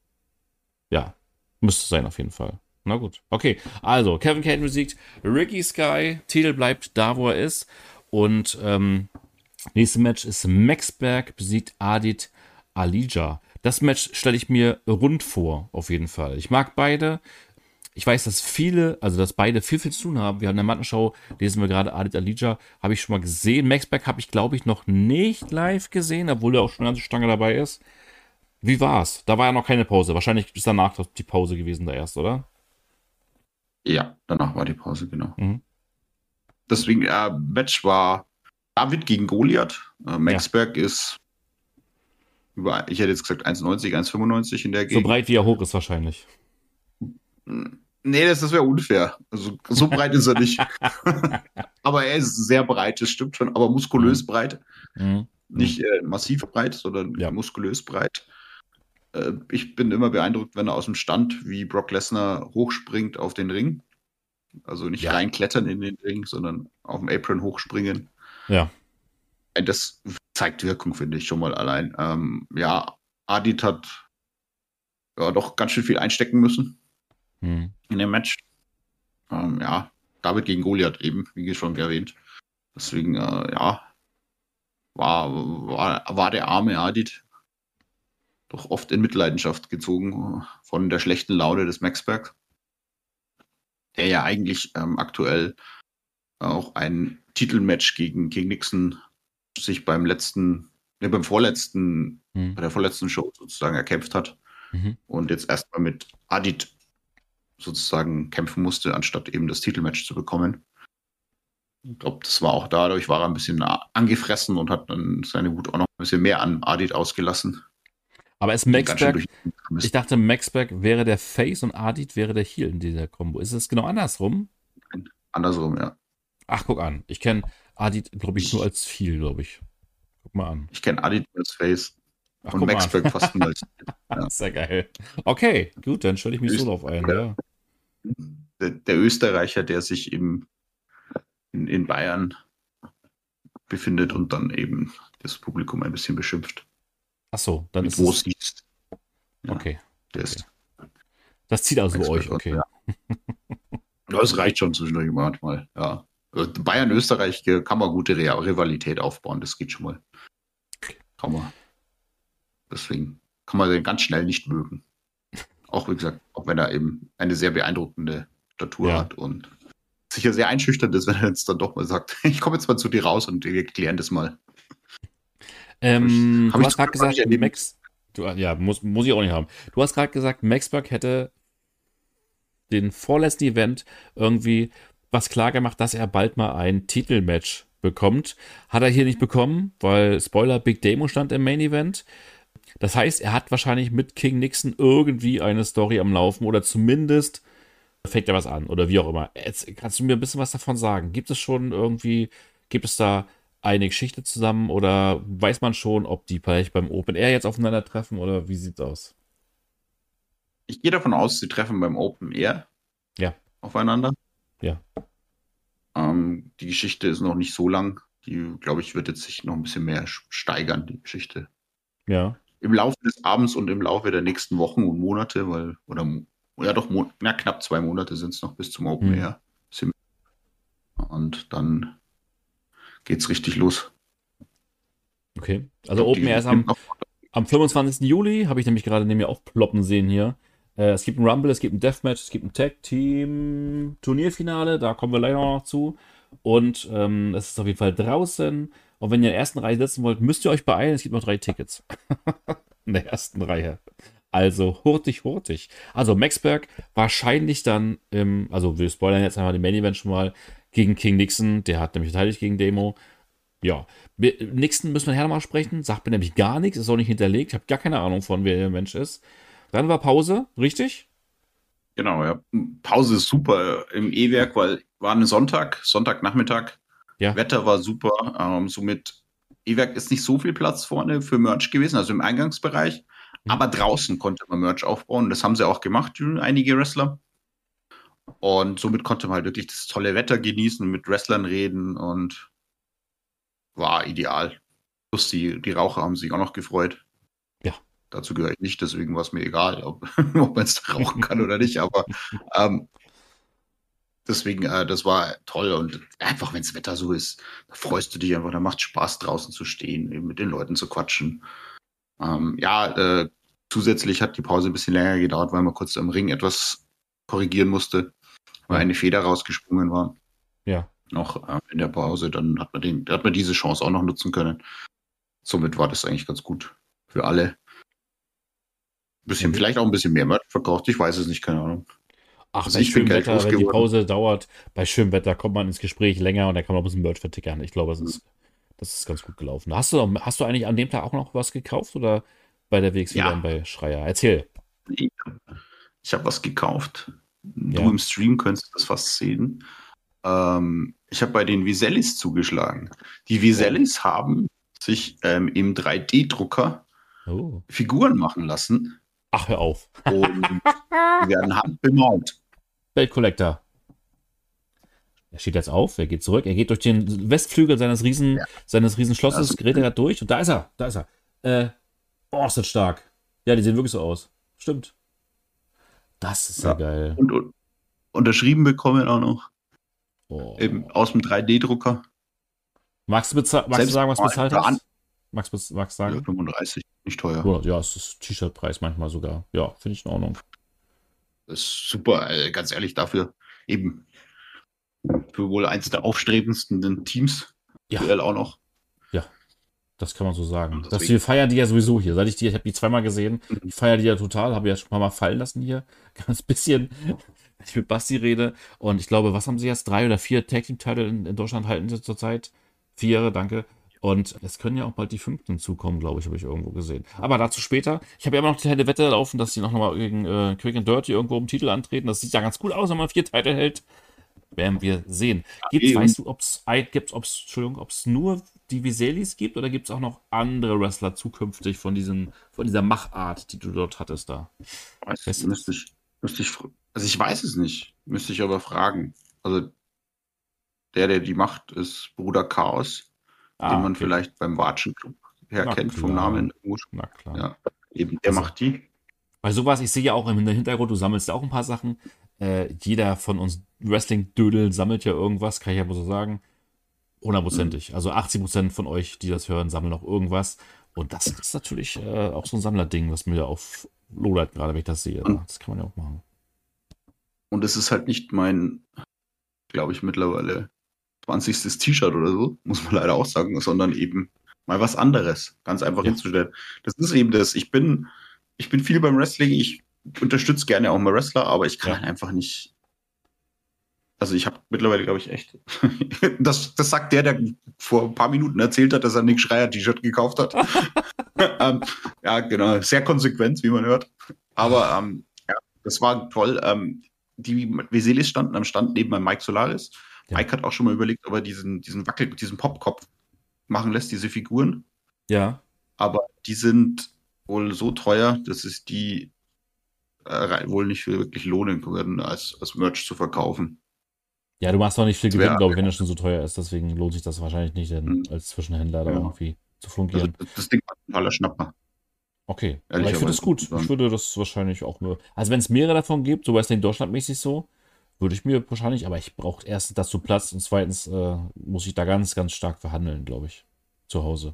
Ja, müsste sein auf jeden Fall. Na gut. Okay, also Kevin Caden besiegt Ricky Sky. Titel bleibt da, wo er ist. Und ähm, nächstes Match ist Max Berg besiegt Adit Alija. Das Match stelle ich mir rund vor, auf jeden Fall. Ich mag beide. Ich weiß, dass viele, also dass beide viel, viel zu tun haben. Wir haben in der Mattenshow, lesen wir gerade Adit Alija, habe ich schon mal gesehen. Max Berg habe ich, glaube ich, noch nicht live gesehen, obwohl er auch schon eine ganze Stange dabei ist. Wie war's? Da war ja noch keine Pause. Wahrscheinlich ist danach die Pause gewesen da erst, oder? Ja, danach war die Pause, genau. Mhm. Deswegen, äh, Match war David gegen Goliath. Äh, Max Ja. Berg ist über, ich hätte jetzt gesagt eins neunzig, eins fünfundneunzig in der So Gegend. breit wie er hoch ist wahrscheinlich. Nee, das, das wäre unfair. Also, so breit ist er nicht. Aber er ist sehr breit, das stimmt schon, aber muskulös Mhm. breit. Mhm. Nicht äh, massiv breit, sondern Ja. muskulös breit. Äh, ich bin immer beeindruckt, wenn er aus dem Stand wie Brock Lesnar hochspringt auf den Ring. Also nicht Ja. reinklettern in den Ring, sondern auf dem Apron hochspringen. Ja. Das zeigt Wirkung, finde ich schon mal allein. Ähm, ja, Adit hat ja doch ganz schön viel einstecken müssen Hm. in dem Match. Ähm, ja, David gegen Goliath eben, wie schon erwähnt. Deswegen, äh, ja, war, war, war der arme Adit doch oft in Mitleidenschaft gezogen von der schlechten Laune des Maxberg, der ja eigentlich ähm, aktuell auch ein Titelmatch gegen, gegen Nixon sich beim letzten, ne, beim vorletzten, Hm. bei der vorletzten Show sozusagen erkämpft hat Mhm. und jetzt erstmal mit Adit sozusagen kämpfen musste, anstatt eben das Titelmatch zu bekommen. Ich glaube, das war auch dadurch, war er ein bisschen angefressen und hat dann seine Wut auch noch ein bisschen mehr an Adit ausgelassen. Aber ist Den ganz schön Maxberg, durch den ich dachte, Maxberg wäre der Face und Adit wäre der Heel in dieser Kombo. Ist es genau andersrum? andersrum, ja. Ach, guck an. Ich kenne Adit, glaube ich, nur Ich, als Heel, glaube ich. Guck mal an. ich kenne Adit als Face Ach, und guck mal Maxberg fast nur als an. ja. Sehr geil. Okay, gut, dann stelle ich mich so Öst drauf ein, der, ja. der, der Österreicher, der sich im, in, in Bayern befindet und dann eben das Publikum ein bisschen beschimpft. Ach so, dann Mit ist wo es. siehst. Ja, Okay. der Okay. ist Das zieht also bei euch, Maxberg. okay. Ja. Das reicht schon zwischendurch manchmal, ja. Also Bayern-Österreich kann man gute Rivalität aufbauen, das geht schon mal. Kann man. Deswegen kann man den ganz schnell nicht mögen. Auch wie gesagt, auch wenn er eben eine sehr beeindruckende Statur Ja. hat und sicher sehr einschüchternd ist, wenn er jetzt dann doch mal sagt, ich komme jetzt mal zu dir raus und wir klären das mal. Habe ich, Ähm, hab du ich, hast gerade hab ich gesagt, erlebt. Max. Du, ja, muss, muss ich auch nicht haben. Du hast gerade gesagt, Maxberg hätte den vorletzten Event irgendwie was klar gemacht, dass er bald mal ein Titelmatch bekommt. Hat er hier nicht bekommen, weil Spoiler, Big Demo stand im Main Event. Das heißt, er hat wahrscheinlich mit King Nixon irgendwie eine Story am Laufen oder zumindest fängt er was an oder wie auch immer. Jetzt kannst du mir ein bisschen was davon sagen? Gibt es schon irgendwie, gibt es da eine Geschichte zusammen oder weiß man schon, ob die vielleicht beim Open Air jetzt aufeinandertreffen oder wie sieht's aus? Ich gehe davon aus, sie treffen beim Open Air Ja, aufeinander. ja, Ähm, die Geschichte ist noch nicht so lang. Die, glaube ich, wird jetzt sich noch ein bisschen mehr steigern, die Geschichte. ja. Im Laufe des Abends und im Laufe der nächsten Wochen und Monate, weil, oder ja doch, na, knapp zwei Monate sind es noch bis zum Open Hm. Air. Und dann geht's richtig los. Okay. Ich Also glaube, Open Air die ist nimmt am, noch. am fünfundzwanzigsten Juli, habe ich nämlich gerade neben mir auch ploppen sehen hier. Äh, es gibt ein Rumble, es gibt ein Deathmatch, es gibt ein Tag-Team-Turnierfinale, da kommen wir leider noch zu. Und ähm, es ist auf jeden Fall draußen. Und wenn ihr in der ersten Reihe sitzen wollt, müsst ihr euch beeilen. Es gibt noch drei Tickets. In der ersten Reihe. Also hurtig, hurtig. Also Maxberg wahrscheinlich dann im, also wir spoilern jetzt einmal den Main Event schon mal, gegen King Nixon. Der hat nämlich verteidigt gegen Demo. Ja, Nixon müssen wir nachher nochmal sprechen. Sagt mir nämlich gar nichts, ist auch nicht hinterlegt. Ich habe gar keine Ahnung von, wer der Mensch ist. Dann war Pause, richtig? Genau, ja. Pause ist super im E-Werk, weil war ein Sonntag, Sonntagnachmittag. Ja. Wetter war super. Ähm, somit E-Werk ist nicht so viel Platz vorne für Merch gewesen, also im Eingangsbereich. Hm. Aber draußen konnte man Merch aufbauen. Das haben sie auch gemacht, einige Wrestler. Und somit konnte man halt wirklich das tolle Wetter genießen, mit Wrestlern reden und war ideal. Plus die, die Raucher haben sich auch noch gefreut. Ja. Dazu gehöre ich nicht, deswegen war es mir egal, ob, ob man es da rauchen kann oder nicht. Aber ähm, deswegen, äh, das war toll. Und einfach, wenn das Wetter so ist, da freust du dich einfach, da macht Spaß draußen zu stehen, eben mit den Leuten zu quatschen. Ähm, ja, äh, zusätzlich hat die Pause ein bisschen länger gedauert, weil man kurz im Ring etwas korrigieren musste, weil Ja. eine Feder rausgesprungen war. Ja. Noch äh, in der Pause, dann hat man, den, hat man diese Chance auch noch nutzen können. Somit war das eigentlich ganz gut für alle. Ein bisschen, Okay. vielleicht auch ein bisschen mehr Merch verkauft, ich weiß es nicht, keine Ahnung. Ach, Also bei ich bin schönem Geld Wetter, wenn die losgeworden. Pause dauert, bei schönem Wetter kommt man ins Gespräch länger und dann kann man auch ein bisschen Merch vertickern. Ich glaube, das ist, das ist ganz gut gelaufen. Hast du, hast du eigentlich an dem Tag auch noch was gekauft oder bei der W X W dann Ja, bei Schreier? Erzähl. ich habe was gekauft. Du Ja. im Stream könntest das fast sehen. Ähm, ich habe bei den Visellis zugeschlagen. Die Oh. Visellis haben sich ähm, im drei D-Drucker Oh. Figuren machen lassen Ach, hör auf. Und die werden handbemalt. Belt Collector. Er steht jetzt auf, er geht zurück, er geht durch den Westflügel seines Riesen, Ja, seines Riesenschlosses, also, gerät er durch und da ist er, da ist er. Äh, oh, ist das stark. Ja, die sehen wirklich so aus. Stimmt. Das ist ja ja. geil. Und, und unterschrieben bekommen auch noch. Eben Oh. aus dem drei D-Drucker. Magst du, bezahlt, magst du Selbst sagen, was du mal bezahlt für an hast? Magst du magst du ja, sagen? fünfunddreißig, nicht teuer. Ja, ja, es ist T-Shirt-Preis manchmal sogar. Ja, finde ich in Ordnung. Das ist super, äh, ganz ehrlich, dafür eben für wohl eins der aufstrebendsten Teams Ja, aktuell auch noch. ja, das kann man so sagen. Und Das, deswegen, wir feiern die ja sowieso hier. Seit ich die, ich habe die zweimal gesehen. mhm. Ich feiere die ja total, habe ja schon ein paar Mal fallen lassen hier. Ganz bisschen, wenn ich mit Basti rede. Und ich glaube, was haben sie jetzt? Drei oder vier Tag Team Titel in, in Deutschland halten sie zurzeit. Vier, danke. Und es können ja auch bald die fünften zukommen, glaube ich, habe ich irgendwo gesehen. Aber dazu später. Ich habe ja immer noch die kleine Wette laufen, dass sie noch mal gegen äh, Quick and Dirty irgendwo um Titel antreten. Das sieht ja ganz gut aus, wenn man vier Titel hält. Werden wir sehen. Gibt's, Eh, und, weißt du, ob es gibt's, ob's, Entschuldigung, ob es nur die Viselis gibt oder gibt es auch noch andere Wrestler zukünftig von diesen, von dieser Machart, die du dort hattest da? weiß, Weißt du müsste das? ich, müsste ich, fr- also ich weiß es nicht, müsste ich aber fragen. Also der, der die macht, ist Bruder Chaos, den Ah, man okay. vielleicht beim Watschen Club Na herkennt vom klar. Namen. Na klar. Ja, eben, der Also, macht die. bei sowas, ich sehe ja auch im Hintergrund, du sammelst ja auch ein paar Sachen. Äh, jeder von uns Wrestling-Dödel sammelt ja irgendwas, kann ich ja mal so sagen. Mhm. Hundertprozentig. Also achtzig Prozent von euch, die das hören, sammeln auch irgendwas. Und das ist natürlich äh, auch so ein Sammlerding, was mir auf lodert, gerade wenn ich das sehe. Und, Das kann man ja auch machen. und es ist halt nicht mein, glaube ich, mittlerweile zwanzigstes T-Shirt oder so, muss man leider auch sagen, sondern eben mal was anderes, ganz einfach Ja, hinzustellen. Das ist eben das. Ich bin, ich bin viel beim Wrestling, ich unterstütze gerne auch mal Wrestler, aber ich kann ja. halt einfach nicht. Also ich habe mittlerweile, glaube ich, echt. Das, das sagt der, der vor ein paar Minuten erzählt hat, dass er ein Nick Schreier-T-Shirt gekauft hat. ähm, ja, genau, sehr konsequent, wie man hört. Aber ähm, ja, das war toll. Ähm, die Veselis standen am Stand neben einem Mike Solaris. Ja. Mike hat auch schon mal überlegt, ob er diesen, diesen Wackel, diesen Popkopf machen lässt, diese Figuren. Ja. Aber die sind wohl so teuer, dass es die äh, wohl nicht für wirklich lohnen würden, als, als Merch zu verkaufen. Ja, du machst doch nicht viel Das Gewinn, wäre, glaube ich, wenn es schon so teuer ist. Deswegen lohnt sich das wahrscheinlich nicht, denn als Zwischenhändler da ja, irgendwie zu also fungieren. das, das Ding war ein totaler Schnapper, Okay, aber ich finde es ehrlicherweise. gut. Ich würde das wahrscheinlich auch nur. Also wenn es mehrere davon gibt, so Wrestling Deutschland-mäßig so, würde ich mir wahrscheinlich, aber ich brauche erstens dazu Platz und zweitens äh, muss ich da ganz, ganz stark verhandeln, glaube ich. Zu Hause.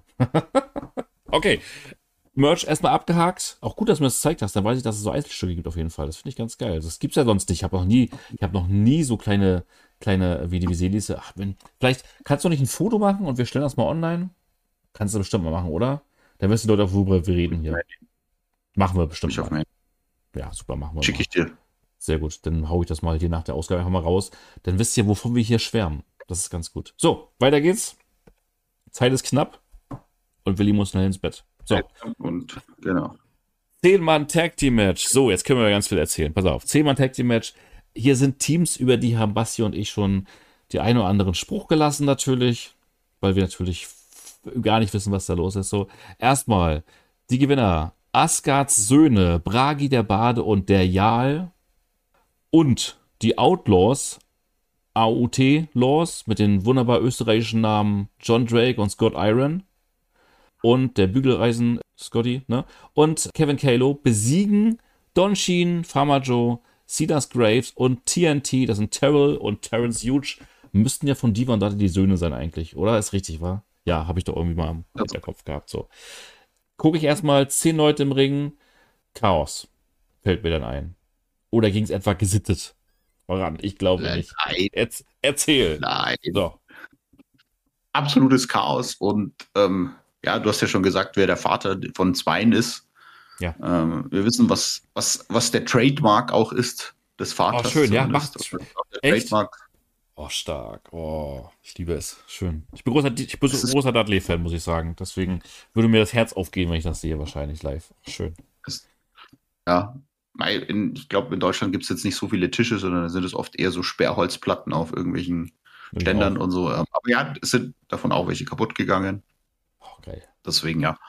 Okay, Merch erstmal abgehakt. Auch gut, dass du mir das gezeigt hast. Dann weiß ich, dass es so Einzelstücke gibt auf jeden Fall. Das finde ich ganz geil. Das gibt's ja sonst nicht. Ich habe noch nie, ich habe noch nie so kleine, kleine wie die Viselis. Ach, wenn, vielleicht kannst du nicht ein Foto machen und wir stellen das mal online. Kannst du bestimmt mal machen, oder? Dann wissen die Leute, worüber wir reden hier. Machen wir bestimmt Ich auf mal. mein, Ja, super, machen wir schicke mal. ich dir. Sehr gut. Dann hau ich das mal hier nach der Ausgabe einfach mal raus. Dann wisst ihr, wovon wir hier schwärmen. Das ist ganz gut. So, weiter geht's. Zeit ist knapp und Willi muss schnell ins Bett. So, Und genau. zehn Mann Tag Team Match. So, jetzt können wir ganz viel erzählen. Pass auf, zehn Mann Tag Team Match. Hier sind Teams, über die haben Basti und ich schon die einen oder anderen Spruch gelassen natürlich, weil wir natürlich f- gar nicht wissen, was da los ist. So, erstmal die Gewinner. Asgards Söhne, Bragi der Bade und der Jarl und die Outlaws, A U T Laws mit den wunderbar österreichischen Namen John Drake und Scott Iron und der Bügeleisen Scotty, ne? Und Kevin Kalo besiegen Don Sheen, Farmer Joe, Cedars Graves und T N T, das sind Terrell und Terrence Huge, müssten ja von Diva und Dada die Söhne sein eigentlich, oder? Ist richtig, war? Ja, habe ich doch irgendwie mal im Also, Hinterkopf gehabt, so. Gucke ich erstmal zehn Leute im Ring, Chaos, fällt mir dann ein. Oder ging es etwa gesittet voran? Ich glaube nein, nicht. Erz erzähl. nein. So. Absolutes Chaos. Und ähm, ja, du hast ja schon gesagt, wer der Vater von Zweien ist. Ja. Ähm, wir wissen, was, was, was der Trademark auch ist des Oh, Vaters schön, ja, zumindest. macht. Das ist auch der Echt? Trademark. Oh, stark. Oh, ich liebe es. Schön. Ich bin großer, ich bin Das so ist, großer Dudley-Fan, muss ich sagen. Deswegen würde mir das Herz aufgehen, wenn ich das sehe, wahrscheinlich live. Schön. das, ja, mei, in, ich glaube, in Deutschland gibt es jetzt nicht so viele Tische, sondern da sind es oft eher so Sperrholzplatten auf irgendwelchen Würde ich Ständern auch. und so. Ähm, aber ja, es sind davon auch welche kaputt gegangen. Oh, geil. Deswegen ja.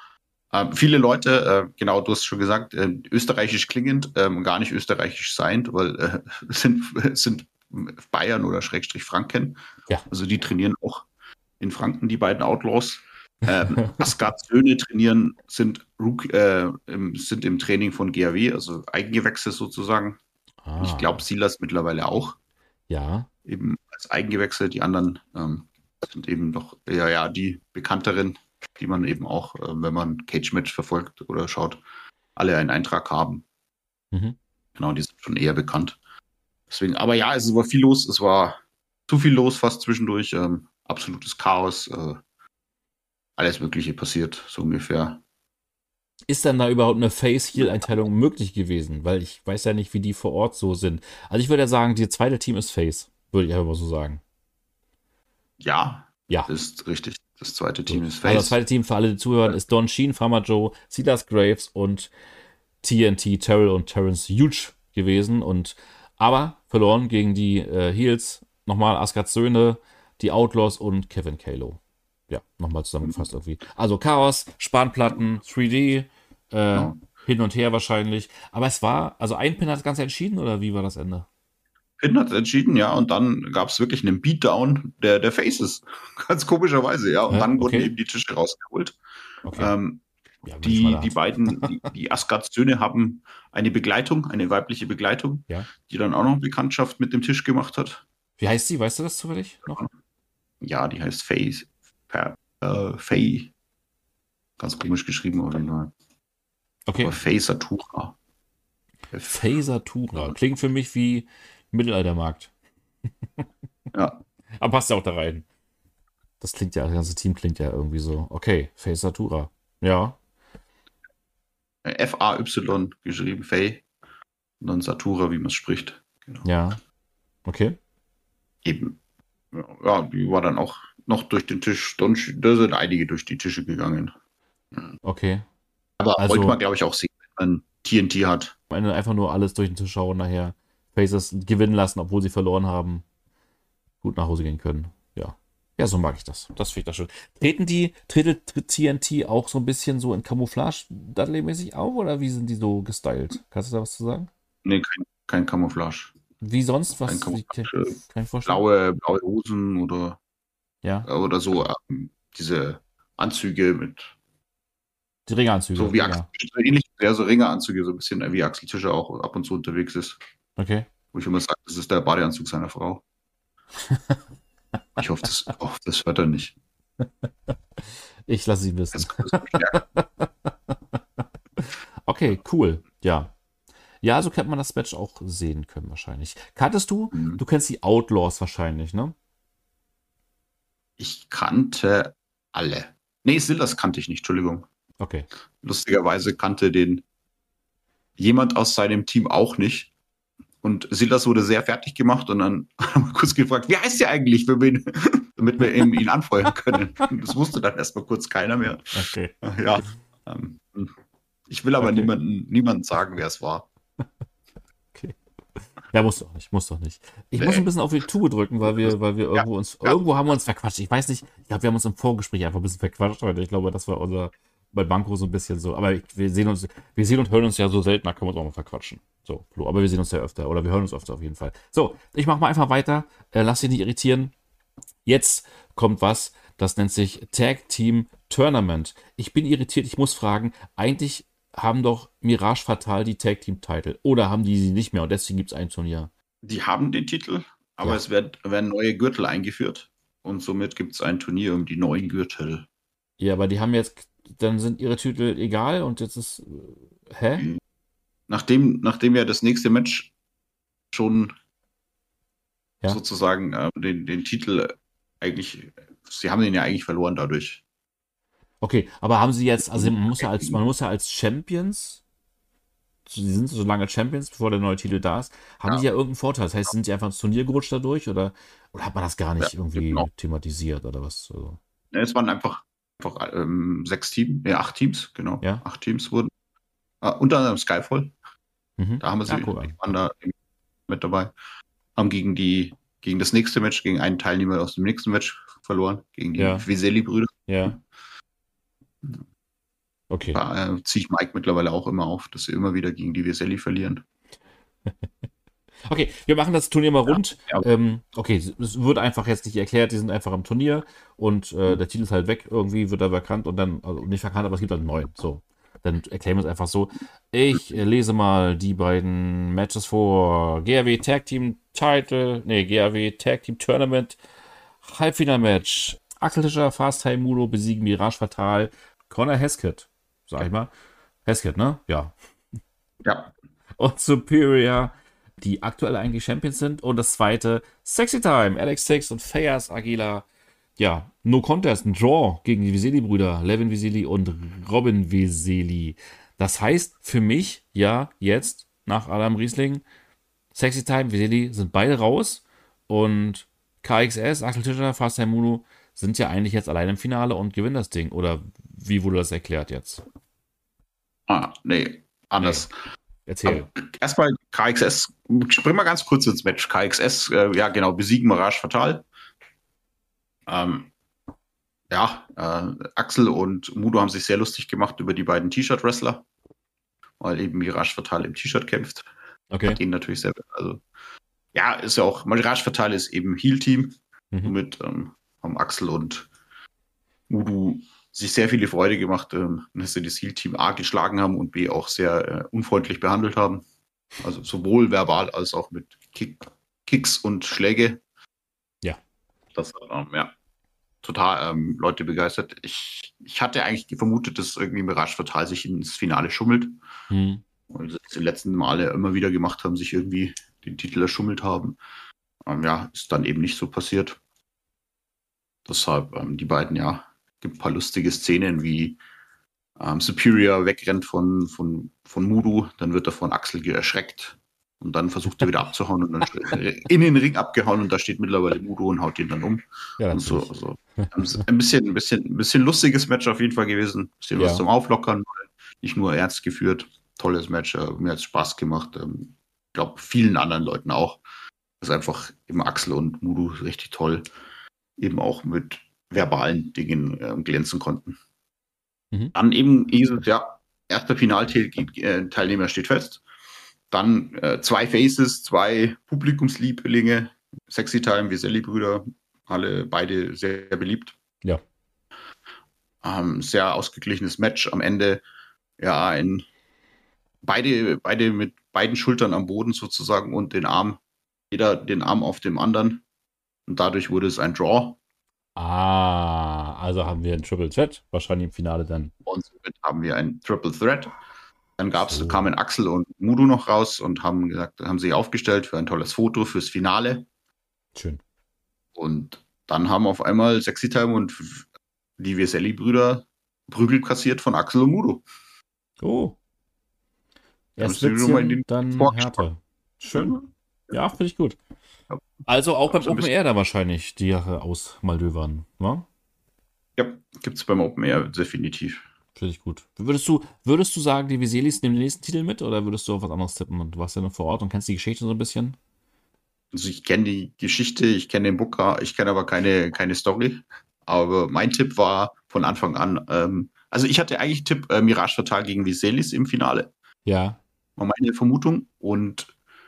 Ähm, viele Leute, äh, genau, du hast schon gesagt, äh, österreichisch klingend, ähm, gar nicht österreichisch seiend, weil äh, es sind, es sind Bayern oder Schrägstrich Franken. Ja. Also die trainieren auch in Franken, die beiden Outlaws. Ähm, Asgards Söhne trainieren, sind, Rook- äh, im, sind im Training von G A W, also Eigengewächse sozusagen. Und ich glaube, Ah, Silas mittlerweile auch, ja. eben als Eigengewächse. Die anderen ähm, sind eben doch, ja, ja, die bekannteren, die man eben auch, äh, wenn man Cage Match verfolgt oder schaut, alle einen Eintrag haben. Mhm. Genau, die sind schon eher bekannt. Deswegen, aber ja, es war viel los. Es war zu viel los fast zwischendurch. Ähm, absolutes Chaos. Äh, alles Mögliche passiert, so ungefähr. Ist dann da überhaupt eine Face-Heal-Einteilung möglich gewesen? Weil ich weiß ja nicht, wie die vor Ort so sind. Also ich würde ja sagen, die zweite Team ist Face. Würde ich einfach mal so sagen. Ja, Ja, ist richtig. Das zweite Team gut. ist Also das Face. zweite Team für alle, die zuhören, ist Don Sheen, Farmer Joe, Silas Graves und T N T, Terrell und Terrence Huge gewesen. Und aber verloren gegen die äh, Heels. Nochmal Asgards Söhne, die Outlaws und Kevin Kalo. Ja, nochmal zusammengefasst irgendwie. Also Chaos, Spanplatten, drei D, äh, Genau. hin und her wahrscheinlich. Aber es war, also ein Pin hat das Ganze entschieden oder wie war das Ende? Finn hat entschieden, ja, und dann gab es wirklich einen Beatdown der, der Faces. Ganz komischerweise, ja. Und Hä? dann wurden Okay, eben die Tische rausgeholt. okay. Ähm, Ja, wenn man nichts die, weiter die hat. beiden, die, die Asgards Söhne haben eine Begleitung, eine weibliche Begleitung, Ja. die dann auch noch Bekanntschaft mit dem Tisch gemacht hat. Wie heißt sie? Weißt du das zufällig noch? Ja, die heißt Faye. Fa- Äh, Faye. Ganz komisch geschrieben, auf jeden Fall. Aber Okay. Faye Satura. Phasatura. Klingt für mich wie Mittelaltermarkt. Ja, Aber passt ja auch da rein. Das klingt ja, das ganze Team klingt ja irgendwie so. Okay, Phasatura. Ja, F A Y geschrieben, Faye. Und dann Satura, wie man es spricht. Genau. ja. Okay. Eben. Ja, die war dann auch noch durch den Tisch. Da sind einige durch die Tische gegangen. Okay. Aber wollte man, Also, glaube ich, auch sehen, wenn man T N T hat. am Ende einfach nur alles durch den Tisch schauen, nachher Faces gewinnen lassen, obwohl sie verloren haben, gut nach Hause gehen können. Ja. Ja, so mag ich das. Das finde ich das schön. Treten die, tretet T N T auch so ein bisschen so in Camouflage Dudley-mäßig auf oder wie sind die so gestylt? Kannst du da was zu sagen? Nee, kein, kein Camouflage. Wie sonst? Kein Was? Wie, kann Camouflage. ich mir vorstellen? Blaue, blaue Hosen oder, Ja. oder so. Ähm, diese Anzüge mit, Die Ringanzüge, so wie Axel, Ringer. so ähnlich, ja, so Ringeranzüge, so ein bisschen wie Axel Tischer auch ab und zu unterwegs ist. Okay. Wo ich immer sage, das ist der Badeanzug seiner Frau. Ich hoffe, das, oh, das hört er nicht. Ich lasse sie wissen. Das, das bestärkt. Okay, cool. Ja. Ja, so könnte man das Match auch sehen können wahrscheinlich. Kanntest du? Mhm. Du kennst die Outlaws wahrscheinlich, ne? Ich kannte alle. Nee, Silas kannte ich nicht, Entschuldigung. Okay. Lustigerweise kannte den jemand aus seinem Team auch nicht. Und Silas wurde sehr fertig gemacht und dann haben wir kurz gefragt, wie heißt der eigentlich, wenn wir ihn, damit wir ihn, ihn anfeuern können. Das wusste dann erstmal kurz keiner mehr. Okay. Ja. Ähm, ich will aber Okay. niemanden, niemanden sagen, wer es war. Okay. Ja, muss doch nicht, muss doch nicht. Ich muss Nee. ein bisschen auf die Tube drücken, weil wir, weil wir Ja, irgendwo uns, ja. irgendwo haben wir uns verquatscht. Ich weiß nicht, ich glaube, wir haben uns im Vorgespräch einfach ein bisschen verquatscht heute. Ich glaube, das war unser, bei Banco so ein bisschen so. Aber wir sehen uns, wir sehen und hören uns ja so selten, da können wir uns auch mal verquatschen. So, Flo, aber wir sehen uns ja öfter oder wir hören uns öfter auf jeden Fall. So, ich mache mal einfach weiter. Äh, lass dich nicht irritieren. Jetzt kommt was, das nennt sich Tag Team Tournament. Ich bin irritiert, ich muss fragen, eigentlich haben doch Mirage Fatal die Tag Team Title oder haben die sie nicht mehr und deswegen gibt es ein Turnier. Die haben den Titel, aber Ja. es wird, werden neue Gürtel eingeführt. Und somit gibt es ein Turnier um die neuen Gürtel. Ja, aber die haben jetzt, dann sind ihre Titel egal und jetzt ist, äh, hä? Nachdem, nachdem ja das nächste Match schon Ja. sozusagen äh, den, den Titel eigentlich, sie haben den ja eigentlich verloren dadurch. Okay, aber haben sie jetzt, also man muss ja als, man muss ja als Champions, sie sind so lange Champions, bevor der neue Titel da ist, haben Ja. die ja irgendeinen Vorteil. Das heißt, sind sie einfach ins Turnier gerutscht dadurch oder, oder hat man das gar nicht Ja, irgendwie genau. thematisiert oder was? Also, Ja, es waren einfach, einfach ähm, sechs Teams, ja, acht Teams, genau. Ja. Acht Teams wurden. Äh, unter anderem Skyfall, mhm. da haben wir sie, Ja, guck die an. waren da mit dabei. Haben gegen die, gegen das nächste Match, gegen einen Teilnehmer aus dem nächsten Match verloren, gegen die Ja. Veseli-Brüder. Ja. Okay. Da äh, ziehe ich Mike mittlerweile auch immer auf, dass sie immer wieder gegen die Veseli verlieren. Okay, wir machen das Turnier mal Ja, rund. ja. Ähm, okay, es wird einfach jetzt nicht erklärt, die sind einfach im Turnier und äh, der Titel ist halt weg, irgendwie wird er verkannt und dann, also nicht verkannt, aber es gibt halt einen neuen. So, dann erklären wir es einfach so. Ich äh, lese mal die beiden Matches vor. G R W Tag Team Title, nee, G R W Tag Team Tournament, Halbfinalmatch. Axel Tischer, Fast Time Mulo besiegen Mirage Fatal, Connor Heskett, sag ich mal. Heskett, ne? Ja, Ja. und Superior, die aktuell eigentlich Champions sind. Und das zweite, Sexy Time, Alex Six und Fayas Aguila. Ja, No Contest, ein Draw gegen die Veseli-Brüder, Levin Veseli und Robin Veseli. Das heißt für mich, ja, jetzt nach Adam Riesling, Sexy Time, Veseli sind beide raus und K X S, Axel Tischer, Fast Time Muno sind ja eigentlich jetzt allein im Finale und gewinnen das Ding. Oder wie wurde das erklärt jetzt? Ah, nee, Nee, anders. erzähl. Aber erstmal K X S, spring mal ganz kurz ins Match. K X S, äh, ja genau, besiegen Mirage Fatal. Ähm, ja, äh, Axel und Mudo haben sich sehr lustig gemacht über die beiden T-Shirt-Wrestler, weil eben Mirage Fatal im T-Shirt kämpft. Okay. Hat ihn natürlich sehr, also ja, ist ja auch, Mirage Fatal ist eben Heal-Team. Mhm. Somit ähm, haben Axel und Mudo sich sehr viele Freude gemacht, ähm, dass sie das Heal-Team A geschlagen haben und B auch sehr äh, unfreundlich behandelt haben. Also sowohl verbal als auch mit Kick, Kicks und Schläge. Ja. Das hat ähm, ja, total ähm, Leute begeistert. Ich, ich hatte eigentlich vermutet, dass irgendwie Mirage Fatal sich ins Finale schummelt. Hm. Und sie das die letzten Male immer wieder gemacht haben, sich irgendwie den Titel erschummelt haben. Ähm, ja, ist dann eben nicht so passiert. Deshalb ähm, die beiden, ja, gibt ein paar lustige Szenen, wie ähm, Superior wegrennt von, von, von Mudo, dann wird er von Axel erschreckt und dann versucht er wieder abzuhauen und dann in den Ring abgehauen und da steht mittlerweile Mudo und haut ihn dann um. Ja, Und so, natürlich. also ein bisschen, ein bisschen, ein bisschen lustiges Match auf jeden Fall gewesen. Ein bisschen was Ja. zum Auflockern, nicht nur ernst geführt. Tolles Match, äh, mir hat es Spaß gemacht. Ähm, ich glaube, vielen anderen Leuten auch. Das ist einfach eben Axel und Mudo richtig toll, eben auch mit verbalen Dingen äh, glänzen konnten. Mhm. Dann eben hieß es, ja, erster Finalteilnehmer steht fest. Dann äh, zwei Faces, zwei Publikumslieblinge, Sexy Time, Veseli-Brüder, alle beide sehr beliebt. Ja. Ähm, sehr ausgeglichenes Match. Am Ende, ja, ein, beide, beide mit beiden Schultern am Boden sozusagen und den Arm, jeder den Arm auf dem anderen. Und dadurch wurde es ein Draw. Ah, also haben wir ein Triple Threat, wahrscheinlich im Finale dann. Und somit haben wir ein Triple Threat. Dann gab's, So, kamen Axel und Mudo noch raus und haben gesagt, haben sich aufgestellt für ein tolles Foto fürs Finale. schön. Und dann haben auf einmal Sexy Time und die Veseli-Brüder Prügel kassiert von Axel und Mudo. Oh, Da erst müssen wir schon mal in Witzchen, den dann Vorgeschmack. härter. Schön. Ja, finde ich gut. Ja, Also auch beim so ein Open bisschen. Air dann wahrscheinlich die Jahre aus Maldöwern, ne? Ja, gibt's beim Open Air definitiv. Finde ich gut. Würdest du, würdest du sagen, die Viselis nehmen den nächsten Titel mit oder würdest du auf was anderes tippen? Und du warst ja noch vor Ort und kennst die Geschichte so ein bisschen. Also ich kenne die Geschichte, ich kenne den Booker, ich kenne aber keine, keine Story. Aber mein Tipp war von Anfang an, ähm, also ich hatte eigentlich Tipp äh, Mirage Fatal gegen Viselis im Finale. Ja, War meine Vermutung. Und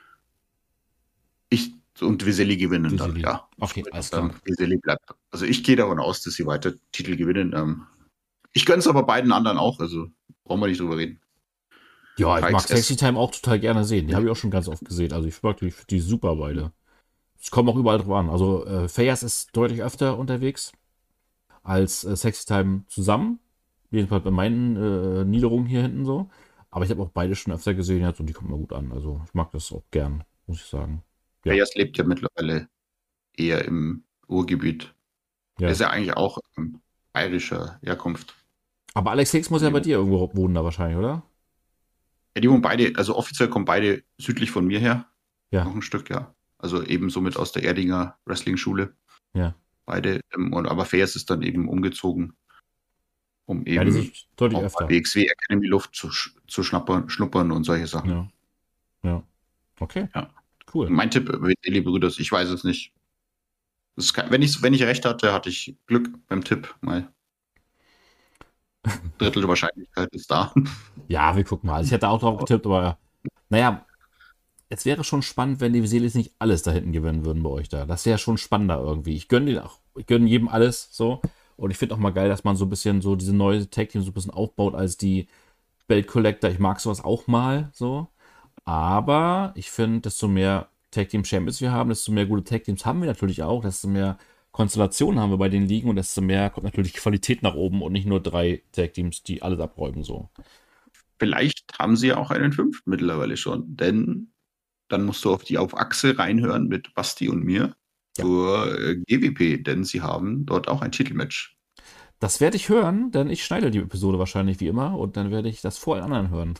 ich und Veseli gewinnen dann, Viseli. ja. Okay, alles klar. Ähm, Veseli bleibt. Also ich gehe davon aus, dass sie weiter Titel gewinnen. Ähm, ich gönne es aber beiden anderen auch, also brauchen wir nicht drüber reden. Ja, ich mag Sexy K X S. Time auch total gerne sehen. Die habe ich auch schon ganz oft gesehen. Also ich mag die, ich find die super beide. Es kommt auch überall drauf an. Also äh, Fayas ist deutlich öfter unterwegs als äh, Sexy Time zusammen. Jedenfalls bei meinen äh, Niederungen hier hinten so. Aber ich habe auch beide schon öfter gesehen jetzt und die kommen mir gut an. Also ich mag das auch gern, muss ich sagen. Ja, Reyes lebt ja mittlerweile eher im Ruhrgebiet. Er ist ja. ja eigentlich auch ähm, bayerischer Herkunft. Aber Alex Hicks muss ja Die, bei wo- dir irgendwo wohnen da wahrscheinlich, oder? ja, die wohnen beide, also offiziell kommen beide südlich von mir her. Ja, Noch ein Stück, ja. Also eben somit aus der Erdinger Wrestling-Schule. ja. Beide. Ähm, und, aber Fayes ist dann eben umgezogen, um Ja, die eben sind deutlich auch mal öfter. W X W Academy Luft zu, sch- zu schnappern, schnuppern und solche Sachen. Ja, ja. Okay, Ja. cool. Mein Tipp mit Eli Brüders, ich weiß es nicht. Das kann, wenn, ich, wenn ich recht hatte, hatte ich Glück beim Tipp mal. Drittel Wahrscheinlichkeit ist da. Ja, wir gucken mal. Also ich hätte auch drauf getippt, aber naja, es wäre schon spannend, wenn die Seelis nicht alles da hinten gewinnen würden bei euch da. Das wäre schon spannender irgendwie. Ich gönne den auch, ich gönne jedem alles so. Und ich finde auch mal geil, dass man so ein bisschen so diese neue Tag-Team so ein bisschen aufbaut als die Belt Collector. Ich mag sowas auch mal so. Aber ich finde, desto mehr Tag-Team Champions wir haben, desto mehr gute Tag-Teams haben wir natürlich auch, desto mehr Konstellationen haben wir bei den Ligen und desto mehr kommt natürlich Qualität nach oben und nicht nur drei Tag-Teams, die alles abräumen so. Vielleicht haben sie ja auch einen fünften mittlerweile schon, denn dann musst du auf die auf Achse reinhören mit Basti und mir Ja. zur äh, G W P, denn sie haben dort auch ein Titelmatch. Das werde ich hören, denn ich schneide die Episode wahrscheinlich wie immer und dann werde ich das vor allen anderen hören.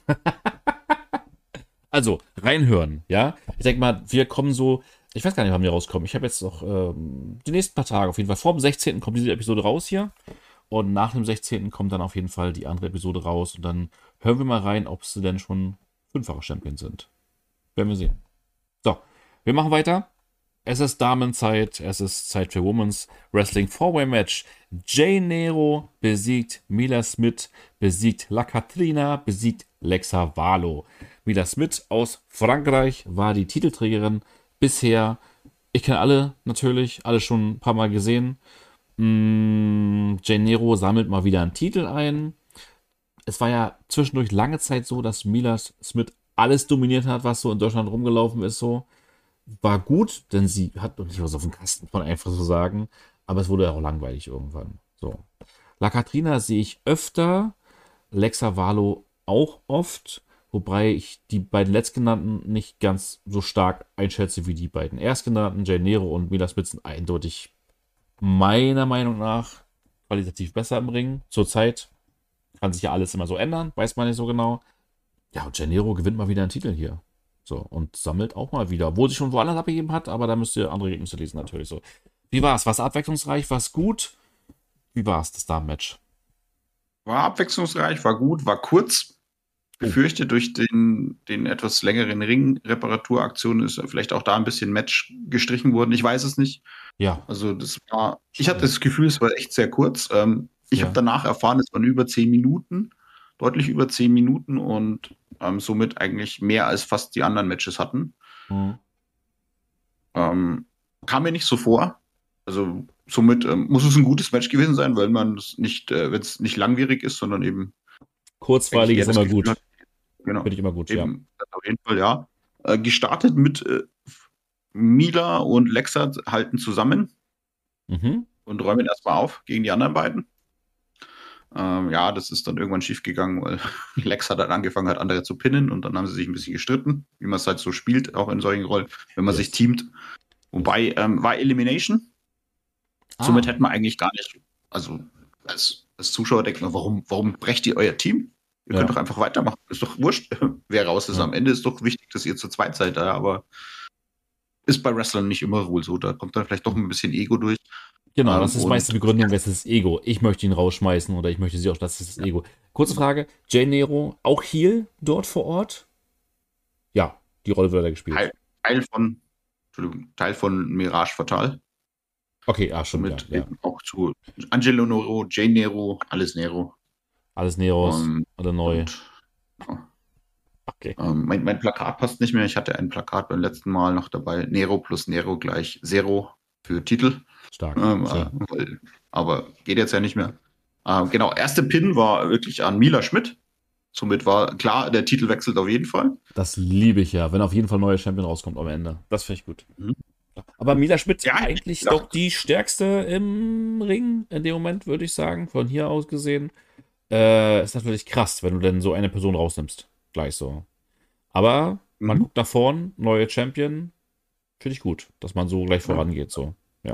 Also, reinhören, ja. Ich denke mal, wir kommen so, ich weiß gar nicht, wann wir rauskommen. Ich habe jetzt noch ähm, die nächsten paar Tage auf jeden Fall. Vor dem sechzehnten kommt diese Episode raus hier. Und nach dem sechzehnten kommt dann auf jeden Fall die andere Episode raus. Und dann hören wir mal rein, ob sie denn schon fünffache Champion sind. Werden wir sehen. So, wir machen weiter. Es ist Damenzeit, es ist Zeit für Women's Wrestling Four-Way-Match. Jay Nero besiegt Mila Smith, besiegt La Katrina, besiegt Lexa Valo. Mila Smith aus Frankreich war die Titelträgerin bisher. Ich kenne alle natürlich, alle schon ein paar Mal gesehen. Mm, Jay Nero sammelt mal wieder einen Titel ein. Es war ja zwischendurch lange Zeit so, dass Mila Smith alles dominiert hat, was so in Deutschland rumgelaufen ist, so war gut, denn sie hat noch nicht was auf dem Kasten, muss man einfach so sagen. Aber es wurde ja auch langweilig irgendwann. So. La Katrina sehe ich öfter, Lexa Valo auch oft, wobei ich die beiden letztgenannten nicht ganz so stark einschätze wie die beiden erstgenannten. Jay Nero und Mila Smith sind eindeutig meiner Meinung nach qualitativ besser im Ring. Zurzeit kann sich ja alles immer so ändern, weiß man nicht so genau. Ja, und Jay Nero gewinnt mal wieder einen Titel hier. So, und sammelt auch mal wieder. Obwohl sie schon woanders abgegeben hat, aber da müsst ihr andere Ergebnisse lesen natürlich so. Wie war's? War's abwechslungsreich? War's gut? Wie war's, das Damen-Match? War abwechslungsreich, war gut, war kurz. Oh, Befürchte, durch den, den etwas längeren Ring-Reparaturaktion ist vielleicht auch da ein bisschen Match gestrichen worden. Ich weiß es nicht. ja, Also das war, ich hatte schade. das Gefühl, es war echt sehr kurz. Ähm, ich habe Ja. danach erfahren, es waren über zehn Minuten, deutlich über zehn Minuten und ähm, somit eigentlich mehr als fast die anderen Matches hatten. Mhm. Ähm, kam mir nicht so vor. Also somit ähm, muss es ein gutes Match gewesen sein, weil man es nicht, äh, wenn es nicht langwierig ist, sondern eben eigentlich Kurzweilig eher ist das immer Gefühl gut. hat, genau, Finde ich immer gut, ja. eben auf jeden Fall ja. Äh, gestartet mit äh, Mila und Lexa halten zusammen Mhm. und räumen erstmal auf gegen die anderen beiden. Ähm, ja, das ist dann irgendwann schief gegangen, weil Lexa dann angefangen hat, andere zu pinnen und dann haben sie sich ein bisschen gestritten, wie man es halt so spielt, auch in solchen Rollen, wenn man sich Yes. teamt. Yes. Wobei, ähm, war Elimination. Somit Ah, hätte man eigentlich gar nicht, also als, als Zuschauer denkt man, warum, warum brecht ihr euer Team? Ihr könnt ja. doch einfach weitermachen. Ist doch wurscht, wer raus ist. Ja. Am Ende ist doch wichtig, dass ihr zu zweit seid. Ja, aber ist bei Wrestlern nicht immer wohl so. Da kommt dann vielleicht doch ein bisschen Ego durch. Genau, Ähm, das ist meist die und Begründung, das ist das Ego. Ich möchte ihn rausschmeißen oder ich möchte sie auch, das ist das Ego. Kurze Frage, Jay Nero, auch Heel dort vor Ort? Ja, die Rolle wird er Teil, gespielt. Teil von, Entschuldigung, Teil von Mirage Fatal. Okay, ah, stimmt, ja, Somit ja. eben auch zu Angelo Nero, Jane Nero, alles Nero. Alles Neros, Ähm, alle neu. und ja, Okay, ähm, mein, mein Plakat passt nicht mehr. Ich hatte ein Plakat beim letzten Mal noch dabei. Nero plus Nero gleich Zero für Titel. stark, Ähm, äh, schön. weil, aber geht jetzt ja nicht mehr. Ähm, genau, erste Pin war wirklich an Mila Schmidt. Somit war klar, der Titel wechselt auf jeden Fall. Das liebe ich ja, wenn auf jeden Fall ein neuer Champion rauskommt am Ende. Das finde ich gut. Mhm. Aber Mila Schmidt Ja, ich eigentlich doch gedacht, die stärkste im Ring in dem Moment, würde ich sagen, von hier aus gesehen. Äh, ist natürlich krass, wenn du denn so eine Person rausnimmst. Gleich so. Aber man mhm. guckt nach vorn, neue Champion, finde ich gut, dass man so gleich Ja. vorangeht. So. Ja,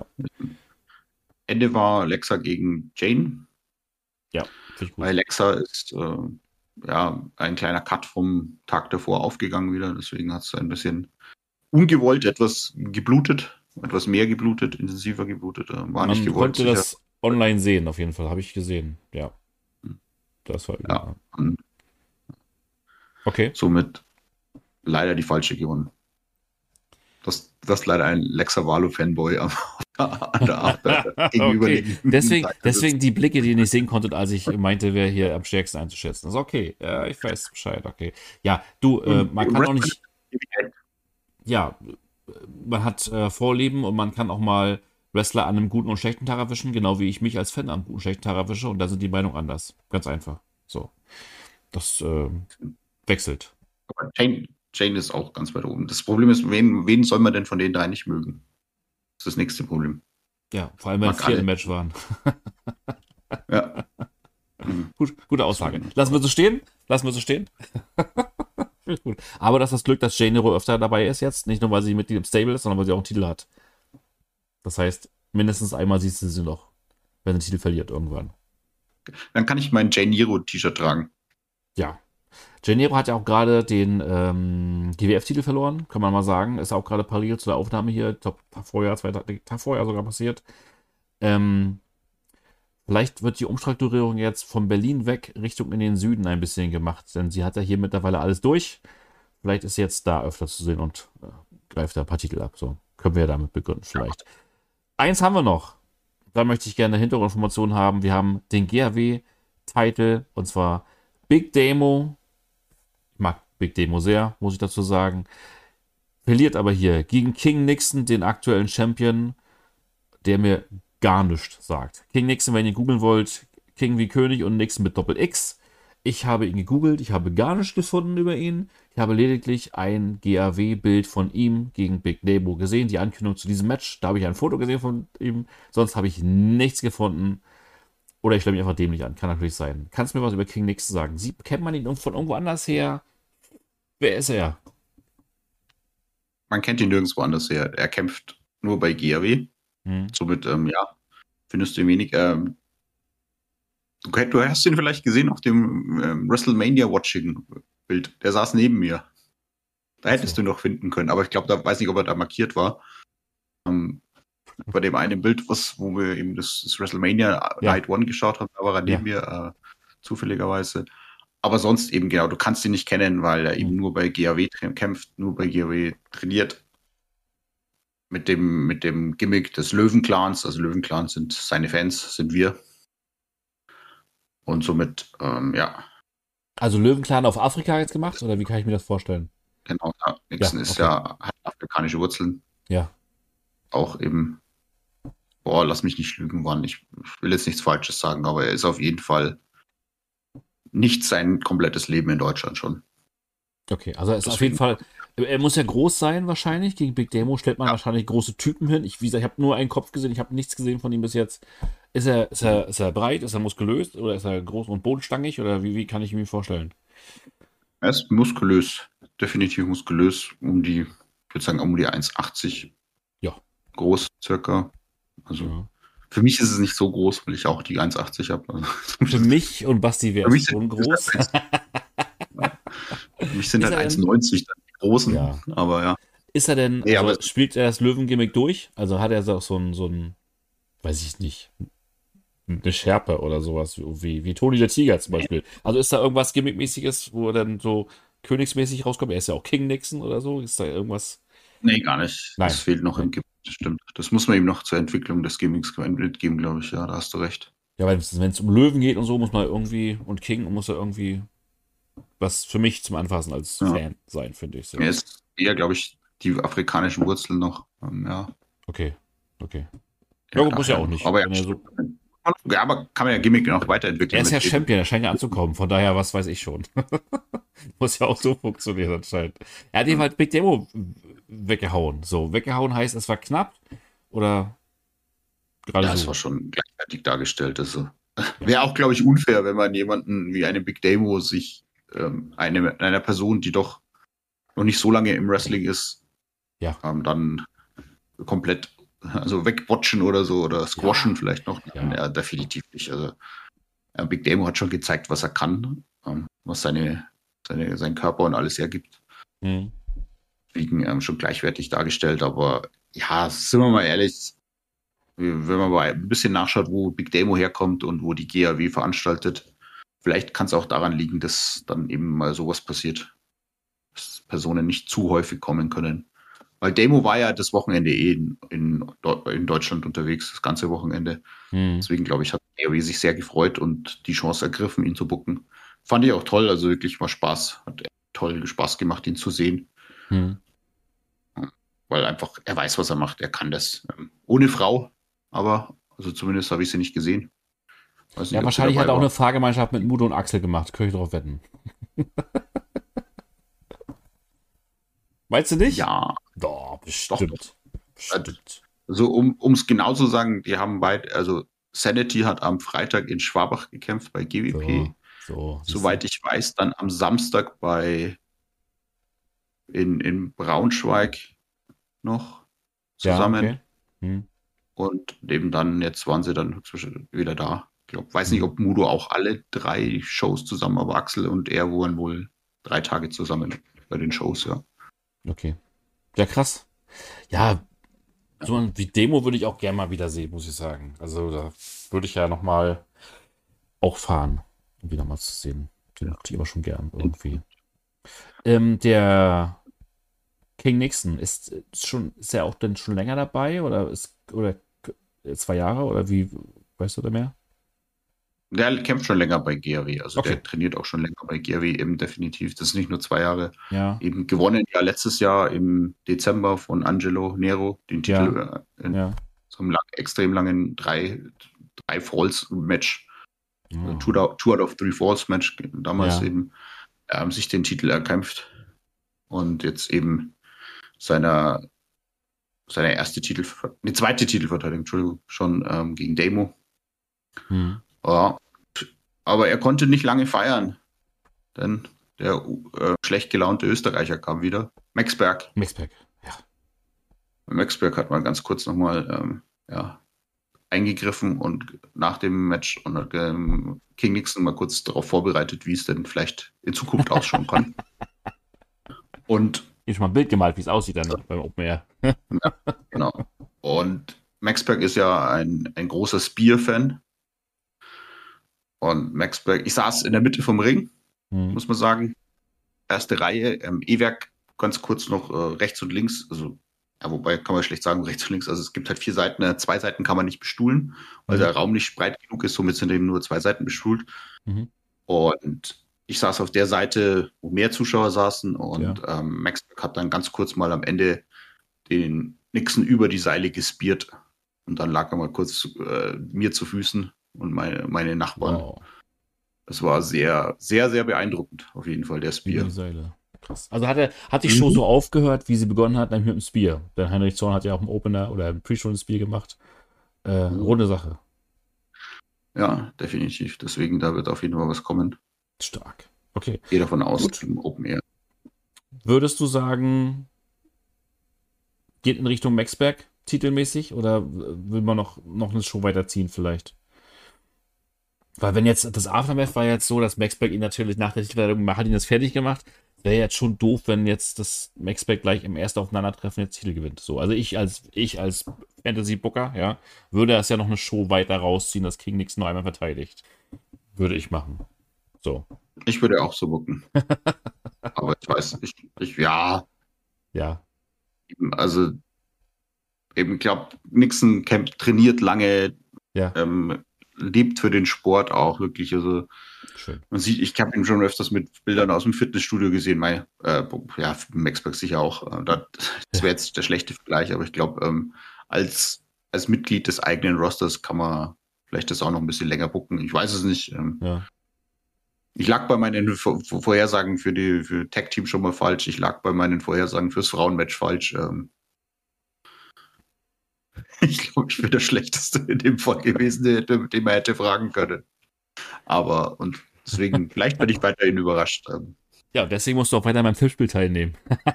Ende war Lexa gegen Jane, ja, finde ich weil gut. Lexa ist äh, ja ein kleiner Cut vom Tag davor aufgegangen wieder. Deswegen hat es ein bisschen ungewollt etwas geblutet, etwas mehr geblutet, intensiver geblutet. Äh, war nicht Man gewollt, konnte sicher. das online sehen, auf jeden Fall, habe ich gesehen. Ja, das war übel. Ja, Ja. und Okay. somit leider die falsche gewonnen. Das, das ist leider ein Lexavalo-Fanboy am- an der, an der Okay, gegenüberliegenden deswegen, Seite sitzt. deswegen die Blicke, die ihr nicht sehen konntet, als ich meinte, wer hier am stärksten einzuschätzen ist. Okay, ja, ich weiß Bescheid, okay. Ja, du, äh, Und man im kann auch Wrestling nicht, ja, man hat äh, Vorlieben und man kann auch mal Wrestler an einem guten und schlechten Tag erwischen, genau wie ich mich als Fan an einem guten und schlechten Tag erwische und da sind die Meinungen anders. Ganz einfach. So, das äh, wechselt. aber Jane, Jane ist auch ganz weit oben. Das Problem ist, wen, wen soll man denn von den drei nicht mögen? Das ist das nächste Problem. Ja, vor allem, wenn Mag vier im alle. Match waren. Ja. Mhm. Gut, gute Aussage. Deswegen. Lassen wir so stehen. Lassen wir so stehen. Gut. Aber das ist das Glück, dass Jane Nero öfter dabei ist jetzt. Nicht nur, weil sie Mitglied im Stable ist, sondern weil sie auch einen Titel hat. Das heißt, mindestens einmal siehst du sie noch, wenn sie den Titel verliert irgendwann. Dann kann ich mein Jane Nero-T-Shirt tragen. Ja. Jane Nero hat ja auch gerade den ähm, G W F-Titel verloren, kann man mal sagen. Ist auch gerade parallel zu der Aufnahme hier, ich glaube, Tag vorher, zwei Tage Tag vorher sogar passiert. Ähm, Vielleicht wird die Umstrukturierung jetzt von Berlin weg Richtung in den Süden ein bisschen gemacht, denn sie hat ja hier mittlerweile alles durch. Vielleicht ist sie jetzt da öfter zu sehen und äh, greift da ein paar Titel ab. So können wir ja damit begründen, vielleicht. Eins haben wir noch. Da möchte ich gerne Hintergrundinformationen haben. Wir haben den G A W-Titel und zwar Big Demo. Ich mag Big Demo sehr, muss ich dazu sagen. Verliert aber hier gegen King Nixon, den aktuellen Champion, der mir gar nichts sagt. King Nixon, wenn ihr googeln wollt, King wie König und Nixon mit Doppel-X. Ich habe ihn gegoogelt, ich habe gar nichts gefunden über ihn. Ich habe lediglich ein G A W-Bild von ihm gegen Big Demo gesehen, die Ankündigung zu diesem Match. Da habe ich ein Foto gesehen von ihm, sonst habe ich nichts gefunden. Oder ich stelle mich einfach dämlich an, kann natürlich sein. Kannst du mir was über King Nixon sagen? Sie, kennt man ihn von irgendwo anders her? Wer ist er? Man kennt ihn nirgendwo anders her. Er kämpft nur bei G A W. Hm. Somit, ähm, ja, findest du ihn wenig. Ähm, du, du hast ihn vielleicht gesehen auf dem ähm, WrestleMania-Watching-Bild. Der saß neben mir. Da hättest So. du ihn noch finden können. Aber ich glaube, da weiß nicht, ob er da markiert war. Ähm, bei dem einen Bild, was, wo wir eben das, das WrestleMania Ja. Night One geschaut haben, da war er neben Ja. mir, äh, zufälligerweise. Aber sonst eben, genau, du kannst ihn nicht kennen, weil er eben Hm. nur bei G A W tra- kämpft, nur bei G A W trainiert. Mit dem, mit dem Gimmick des Löwenclans. Also Löwenclans sind seine Fans, sind wir. Und somit, ähm, ja, Also Löwenclan auf Afrika jetzt gemacht? Oder wie kann ich mir das vorstellen? genau. Ja, Ja, Nixon ist okay. ja, hat afrikanische Wurzeln. Ja. Auch eben, boah, lass mich nicht lügen, wann. Ich will jetzt nichts Falsches sagen, aber er ist auf jeden Fall nicht sein komplettes Leben in Deutschland schon. Okay, also er ist auf jeden Deswegen, Fall, er muss ja groß sein wahrscheinlich. Gegen Big Demo stellt man ja, wahrscheinlich große Typen hin. Ich, wie gesagt, ich habe nur einen Kopf gesehen, ich habe nichts gesehen von ihm bis jetzt. Ist er, ist er, ist er breit, ist er muskulös oder ist er groß und bodenstangig oder wie, wie kann ich mir vorstellen? er ist muskulös, definitiv muskulös, um die, ich würde sagen, um die eins achtzig Ja. groß, circa. Also ja. für mich ist es nicht so groß, weil ich auch die eins achtzig habe. Also, Für mich und Basti wäre für es mich sind schon das groß. halt eins, für mich sind Ist halt er denn, eins neunzig dann die großen, ja, aber ja. ist er denn, Nee, aber also spielt er das Löwengimmick durch? Also hat er so so ein, so ein, weiß ich nicht, eine Schärpe oder sowas, wie, wie Toni der Tiger zum Beispiel. Also ist da irgendwas Gimmickmäßiges, wo er dann so königsmäßig rauskommt? Er ist ja auch King Nixon oder so. Ist da irgendwas? nee, gar nicht. Das Nein. fehlt noch Nee. im Gimmick, das stimmt. Das muss man ihm noch zur Entwicklung des Gimmicks mitgeben, glaube ich. Ja, da hast du recht. Ja, weil wenn es um Löwen geht und so, muss man irgendwie, und King muss er irgendwie was für mich zum Anfassen als Ja. Fan sein, finde ich so. Er ist eher, glaube ich, die afrikanischen Wurzeln noch. Ähm, ja. Okay, okay. Ja, gut, muss ja daher auch noch. nicht. Aber ja, Wenn er so, ja, aber kann man ja Gimmick noch er weiterentwickeln ist ja mit eben. Champion, er scheint ja anzukommen. Von daher, was weiß ich schon. Muss ja auch so funktionieren anscheinend. Er hat ihm halt Big Demo weggehauen. So, weggehauen heißt, es war knapp oder gerade Ja, es so. war schon gleichwertig dargestellt. Also Ja. wäre auch, glaube ich, unfair, wenn man jemanden wie eine Big Demo sich ähm, eine, einer Person, die doch noch nicht so lange im Wrestling ist, Ja. ähm, dann komplett also wegbotchen oder so oder squashen Ja. vielleicht noch. Ja. Ja, definitiv nicht. Also ja, Big Demo hat schon gezeigt, was er kann, ähm, was seine, seine, sein Körper und alles hergibt. Hm. Deswegen ähm, schon gleichwertig dargestellt, aber ja, sind wir mal ehrlich, wenn man mal ein bisschen nachschaut, wo Big Demo herkommt und wo die G A W veranstaltet, vielleicht kann es auch daran liegen, dass dann eben mal sowas passiert, dass Personen nicht zu häufig kommen können. Weil Demo war ja das Wochenende eh in, in, in Deutschland unterwegs, das ganze Wochenende. Hm. Deswegen, glaube ich, hat A E W sich sehr gefreut und die Chance ergriffen, ihn zu booken. Fand ich auch toll, also wirklich war Spaß. Hat toll Spaß gemacht, ihn zu sehen. Hm. Weil einfach, er weiß, was er macht, er kann das. Ähm, ohne Frau, aber, also zumindest habe ich sie nicht gesehen. Weiß Ja, nicht, ob sie wahrscheinlich hat dabei er auch war. eine Fahrgemeinschaft mit Mudo und Axel gemacht. Könnte ich drauf wetten. Meinst du nicht? Ja, Doch, doch, doch. bestimmt. Bestimmt. Also um es genau zu sagen, die haben beide, also Sanity hat am Freitag in Schwabach gekämpft bei G W P. So, so, siehst du. Soweit ich weiß, dann am Samstag bei in, in Braunschweig noch Ja, zusammen. okay. Hm. Und eben dann, jetzt waren sie dann wieder da. Ich glaub, weiß nicht, Hm. ob Mudo auch alle drei Shows zusammen, aber Axel und er waren wohl drei Tage zusammen bei den Shows, ja. Okay. Ja, krass. Ja, so ein wie Demo würde ich auch gerne mal wieder sehen, muss ich sagen. Also da würde ich ja noch mal auch fahren, um wieder mal zu sehen. Den mochte ich aber schon gern irgendwie. Ähm, der King Nixon, ist, ist schon, ist er auch denn schon länger dabei oder ist oder zwei Jahre oder wie, weißt du da mehr? Der kämpft schon länger bei G A W, also Okay. der trainiert auch schon länger bei G A W, eben definitiv. Das ist nicht nur zwei Jahre. Ja, Eben gewonnen ja letztes Jahr im Dezember von Angelo Nero, den ja, Titel äh, in ja. so einem lang, extrem langen drei, drei Falls-Match, also Oh. two, out- two out of three Falls-Match damals Ja. eben, ähm, sich den Titel erkämpft und jetzt eben seiner, seine erste Titel, die zweite Titelverteidigung, Entschuldigung, schon ähm, gegen Demo. Hm. Ja, aber er konnte nicht lange feiern, denn der äh, schlecht gelaunte Österreicher kam wieder. Max Berg. Mixpack. Ja. Max Berg hat mal ganz kurz nochmal ähm, ja, eingegriffen und nach dem Match und hat ähm, King Nixon mal kurz darauf vorbereitet, wie es denn vielleicht in Zukunft ausschauen kann. Und Ich habe schon mal ein Bild gemalt, wie es aussieht dann beim Open Air. ja, genau. Und Max Berg ist ja ein, ein großer Spear-Fan. Und Max Berg, ich saß in der Mitte vom Ring, Hm. muss man sagen. Erste Reihe, ähm, E-Werk ganz kurz noch äh, rechts und links, also ja, wobei kann man schlecht sagen, rechts und links. Also es gibt halt vier Seiten, äh, zwei Seiten kann man nicht bestuhlen, weil Mhm. der Raum nicht breit genug ist, somit sind eben nur zwei Seiten bestuhlt. Mhm. Und ich saß auf der Seite, wo mehr Zuschauer saßen und Ja. ähm, Max Berg hat dann ganz kurz mal am Ende den Nixon über die Seile gespiert und dann lag er mal kurz äh, mir zu Füßen und meine, meine Nachbarn. Wow. Das war sehr, sehr, sehr beeindruckend, auf jeden Fall, der Über Spear. die Seile. Krass. Also hat, er, hat die Show so aufgehört, wie sie begonnen hat, nämlich mit dem Spear. Denn Heinrich Zorn hat ja auch im Opener oder im Pre-Show ein Spear gemacht. Äh, runde Sache. Ja, definitiv. Deswegen, da wird auf jeden Fall was kommen. Stark. Okay. Gehe davon aus, Gut. im Open Air. Würdest du sagen, geht in Richtung Maxberg titelmäßig oder will man noch, noch eine Show weiterziehen vielleicht? Weil wenn jetzt, das Aftermath war jetzt so, dass Maxberg ihn natürlich nach der Titelverteidigung hat ihn das fertig gemacht. Wäre jetzt schon doof, wenn jetzt das Maxberg gleich im ersten Aufeinandertreffen jetzt Titel gewinnt. So, also ich als ich als Fantasy-Booker, ja, würde das ja noch eine Show weiter rausziehen, dass King Nixon noch einmal verteidigt. Würde ich machen. So. Ich würde auch so booken. Aber ich weiß, ich, ich ja, Ja. also eben, ich glaube, Nixon camp, trainiert lange, Ja. ähm, lebt für den Sport auch wirklich. Also Schön. man sieht, ich habe ihn schon öfters mit Bildern aus dem Fitnessstudio gesehen. Mein, äh, ja, Maxberg sicher auch. Äh, Das, das wäre jetzt der schlechte Vergleich, aber ich glaube, ähm, als, als Mitglied des eigenen Rosters kann man vielleicht das auch noch ein bisschen länger bucken. Ich weiß es nicht. Ähm, Ja. Ich lag bei meinen Vor Vorhersagen für die für Tag Team schon mal falsch. Ich lag bei meinen Vorhersagen fürs Frauenmatch falsch. Ähm, ich glaube, ich bin der Schlechteste in dem Fall gewesen, den, den man hätte fragen können. Aber und deswegen, vielleicht bin ich weiterhin überrascht. Ähm, Ja, deswegen musst du auch weiter beim Tippspiel teilnehmen.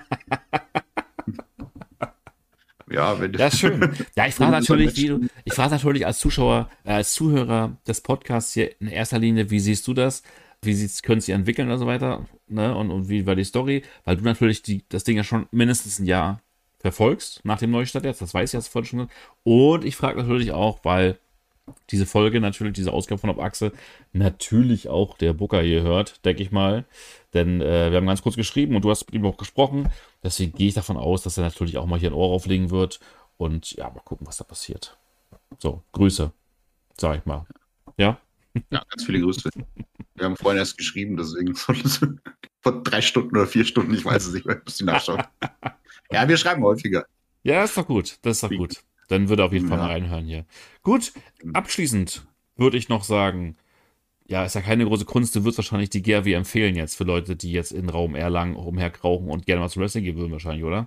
ja, wenn Ja, schön. Ja, ich frage natürlich, wie du, ich frage natürlich als Zuschauer, äh, als Zuhörer des Podcasts hier in erster Linie, wie siehst du das? Wie sieht's, können sie entwickeln und so weiter? Ne? Und, und wie war die Story? Weil du natürlich die, das Ding ja schon mindestens ein Jahr verfolgst nach dem Neustart jetzt. Das weiß ich jetzt vorhin schon. Und ich frage natürlich auch, weil diese Folge natürlich, diese Ausgabe von Auf Achse, natürlich auch der Booker hier hört, denke ich mal. Denn äh, wir haben ganz kurz geschrieben und du hast mit ihm auch gesprochen. Deswegen gehe ich davon aus, dass er natürlich auch mal hier ein Ohr auflegen wird. Und ja, mal gucken, was da passiert. So, Grüße, sag ich mal. Ja? Ja, ganz viele Grüße. Wir haben vorhin erst geschrieben, deswegen vor drei Stunden oder vier Stunden, ich weiß es nicht, ich muss die nachschauen. Ja, wir schreiben häufiger. Ja, ist doch gut. Das ist doch gut. Dann würde er auf jeden Fall Ja. mal reinhören hier. Gut, abschließend würde ich noch sagen, ja, ist ja keine große Kunst, du wirst wahrscheinlich die G R W empfehlen jetzt für Leute, die jetzt in Raum Erlangen umherkrauchen und gerne was zum Wrestling gehen würden wahrscheinlich, oder?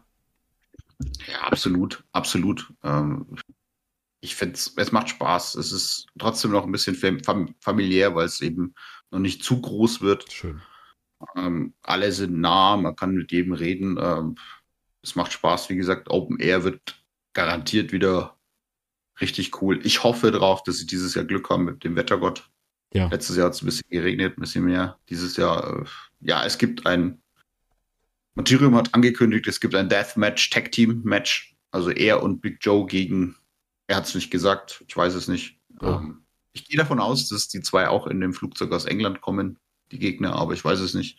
Ja, absolut, absolut. Ähm, ich finde es, es macht Spaß. Es ist trotzdem noch ein bisschen fam familiär, weil es eben noch nicht zu groß wird. Schön. Ähm, alle sind nah, man kann mit jedem reden. Ähm, es macht Spaß. Wie gesagt, Open Air wird garantiert wieder richtig cool. Ich hoffe darauf, dass sie dieses Jahr Glück haben mit dem Wettergott. Ja. Letztes Jahr hat es ein bisschen geregnet, ein bisschen mehr. Dieses Jahr, äh, ja, es gibt ein, Martyrium hat angekündigt, es gibt ein Deathmatch, Tag-Team-Match. Also er und Big Joe gegen, er hat es nicht gesagt, ich weiß es nicht. Oh. Ähm, ich gehe davon aus, dass die zwei auch in dem Flugzeug aus England kommen, die Gegner, aber ich weiß es nicht.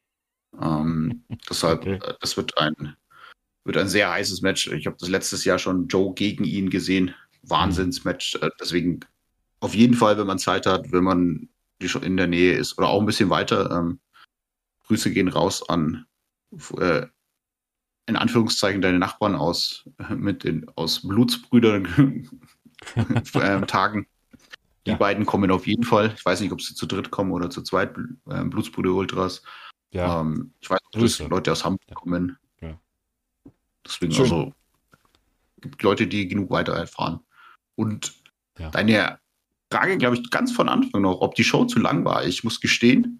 Ähm, deshalb, Okay. äh, das wird ein, wird ein sehr heißes Match. Ich habe das letztes Jahr schon Joe gegen ihn gesehen. Wahnsinnsmatch. Äh, deswegen auf jeden Fall, wenn man Zeit hat, wenn man die schon in der Nähe ist oder auch ein bisschen weiter. Ähm, Grüße gehen raus an äh, in Anführungszeichen deine Nachbarn aus mit den aus Blutsbrüdern äh, Tagen. Die Ja. beiden kommen auf jeden Fall. Ich weiß nicht, ob sie zu dritt kommen oder zu zweit, äh, Blutsbrüder Ultras. Ja. Ähm, ich weiß nicht, Grüße. dass Leute aus Hamburg Ja. kommen. Ja. Deswegen Schön. also gibt Leute, die genug weiter erfahren. Und Ja. deine Frage, glaube ich, ganz von Anfang noch, ob die Show zu lang war. Ich muss gestehen,